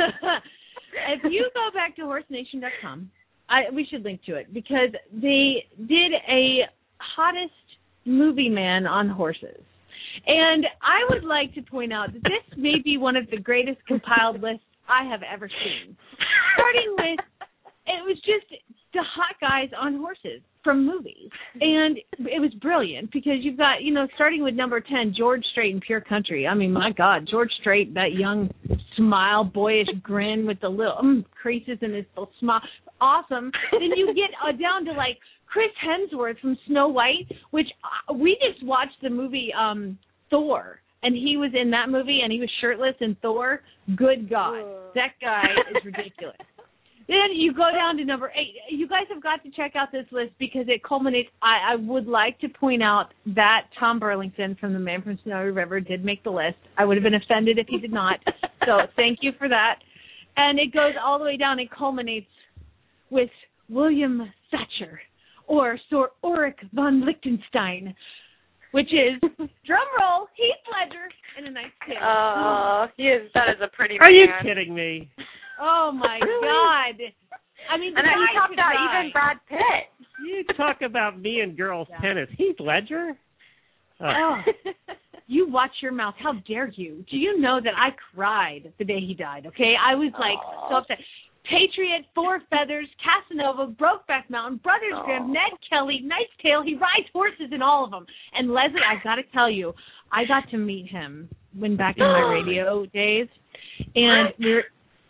If you go back to horse nation dot com, I, we should link to it because they did a hottest movie man on horses. And I would like to point out that this may be one of the greatest compiled lists I have ever seen. Starting with, it was just the hot guys on horses from movies. And it was brilliant because you've got, you know, starting with number ten, George Strait in Pure Country. I mean, my God, George Strait, that young smile, boyish grin with the little um, creases in his little smile. Awesome. Then you get uh, down to, like, Chris Hemsworth from Snow White, which uh, we just watched the movie um, Thor, and he was in that movie, and he was shirtless in Thor. Good God. Whoa. That guy is ridiculous. Then you go down to number eight. You guys have got to check out this list because it culminates. I, I would like to point out that Tom Burlington from The Man from Snowy River did make the list. I would have been offended if he did not. So thank you for that. And it goes all the way down. It culminates with William Thatcher, or Sir Ulrich von Liechtenstein, which is, drum roll, Heath Ledger in A Knight's Tale. Oh, he is, that is a pretty Are man. you kidding me? Oh, my God. I mean, the and then guy he talked could about die. even Brad Pitt. You talk about me and girls Yeah. tennis. Heath Ledger? Oh. Oh, you watch your mouth. How dare you? Do you know that I cried the day he died, okay? I was, like, Aww. so upset. Patriot, Four Feathers, Casanova, Brokeback Mountain, Brothers Aww. Grimm, Ned Kelly, Knight's Tale. He rides horses in all of them. And Leslie, I got to tell you, I got to meet him when back in my radio days. And we were,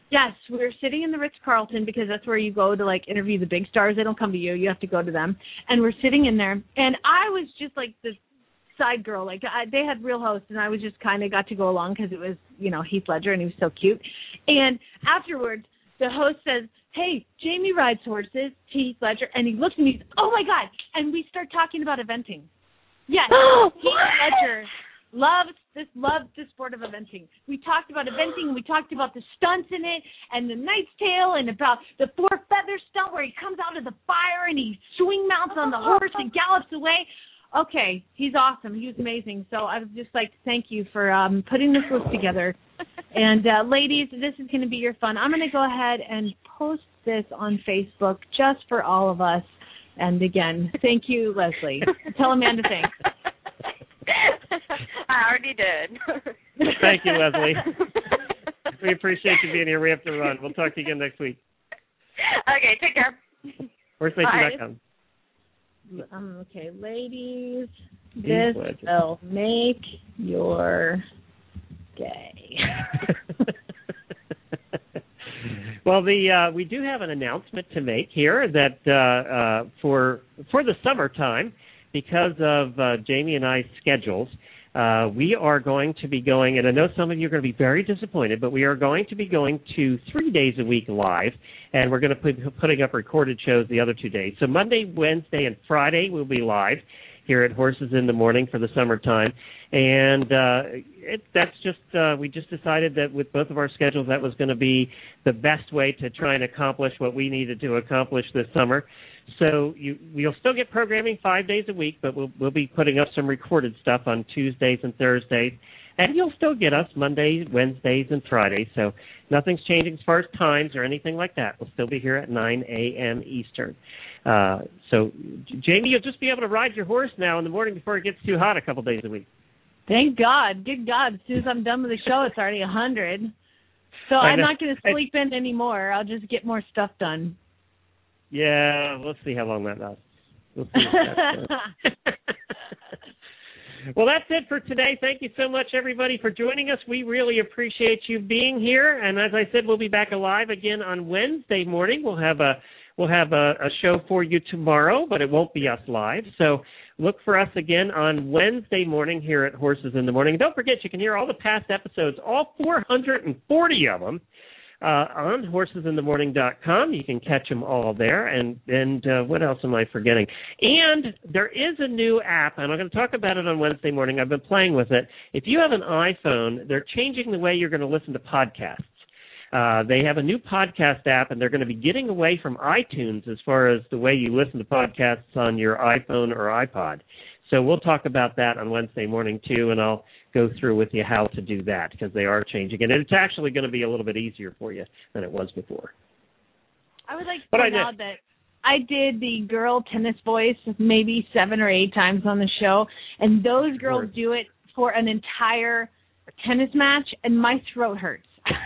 Yes, we were sitting in the Ritz-Carlton because that's where you go to, like, interview the big stars. They don't come to you. You have to go to them. And we're sitting in there, and I was just, like, this side girl. Like, I, they had real hosts, and I was just kind of got to go along because it was, you know, Heath Ledger, and he was so cute. And afterwards, the host says, hey, Jamie rides horses, Heath Ledger, and he looks at me, he's, oh, my God. And we start talking about eventing. Yes, Heath Ledger loves this loves the sport of eventing. We talked about eventing, and we talked about the stunts in it, and the Knight's Tale, and about the four feather stunt where he comes out of the fire and he swing mounts on the horse and gallops away. Okay, he's awesome. He was amazing. So I would just like to thank you for um, putting this list together. And uh, ladies, this is going to be your fun. I'm going to go ahead and post this on Facebook just for all of us. And again, thank you, Leslie. Tell Amanda thanks. I already did. Thank you, Leslie. We appreciate you being here. We have to run. We'll talk to you again next week. Okay, take care. horse nation dot com. Um, okay, ladies, this will make your day. Well, the uh, we do have an announcement to make here that uh, uh, for for the summertime, because of uh, Jamie and I's schedules, uh, we are going to be going, and I know some of you are going to be very disappointed, but we are going to be going to three days a week live, and we're going to be putting up recorded shows the other two days. So Monday, Wednesday, and Friday we'll be live here at Horses in the Morning for the summertime. And uh, it, that's just, uh, we just decided that with both of our schedules, that was going to be the best way to try and accomplish what we needed to accomplish this summer. So you, you'll still get programming five days a week, but we'll, we'll be putting up some recorded stuff on Tuesdays and Thursdays. And you'll still get us Mondays, Wednesdays, and Fridays. So nothing's changing as far as times or anything like that. We'll still be here at nine a.m. Eastern. Uh, so, Jamie, you'll just be able to ride your horse now in the morning before it gets too hot a couple days a week. Thank God. Good God. As soon as I'm done with the show, it's already one hundred. So I'm not going to sleep in anymore. I'll just get more stuff done. Yeah, let's see how long that lasts. We'll see if that's, uh... Well, that's it for today. Thank you so much, everybody, for joining us. We really appreciate you being here. And as I said, we'll be back alive again on Wednesday morning. We'll have a we'll have a, a show for you tomorrow, but it won't be us live. So look for us again on Wednesday morning here at Horses in the Morning. And don't forget, you can hear all the past episodes, all four hundred forty of them, Uh, on horses in the morning dot com. You can catch them all there. And, and uh, what else am I forgetting? And there is a new app, and I'm going to talk about it on Wednesday morning. I've been playing with it. If you have an iPhone, they're changing the way you're going to listen to podcasts. Uh, they have a new podcast app, and they're going to be getting away from iTunes as far as the way you listen to podcasts on your iPhone or iPod. So we'll talk about that on Wednesday morning, too, and I'll go through with you how to do that because they are changing it. And it's actually going to be a little bit easier for you than it was before. I would like to but point out that I did the girl tennis voice maybe seven or eight times on the show, and those girls do it for an entire tennis match, and my throat hurts.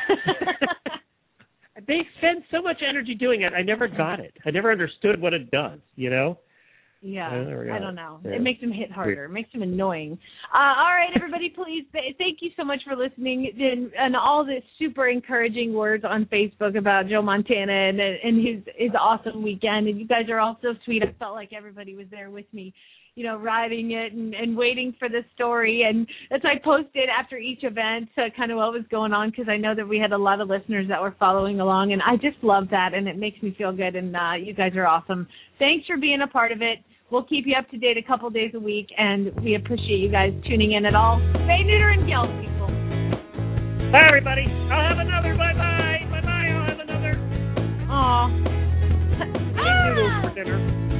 They spend so much energy doing it. I never got it. I never understood what it does, you know? Yeah, I, I don't know. Yeah. It makes them hit harder. It makes them annoying. Uh, all right, everybody, please, th- thank you so much for listening and, and all the super encouraging words on Facebook about Joe Montana and, and his, his awesome weekend. And you guys are all so sweet. I felt like everybody was there with me, you know, riding it and, and waiting for the story. And as I posted after each event, uh, kind of what was going on, because I know that we had a lot of listeners that were following along. And I just love that, and it makes me feel good. And uh, you guys are awesome. Thanks for being a part of it. We'll keep you up to date a couple days a week, and we appreciate you guys tuning in at all. Spay, neuter, and yell, people. Bye, everybody. I'll have another. Bye-bye. Bye-bye. I'll have another. Aw. Noodles for dinner.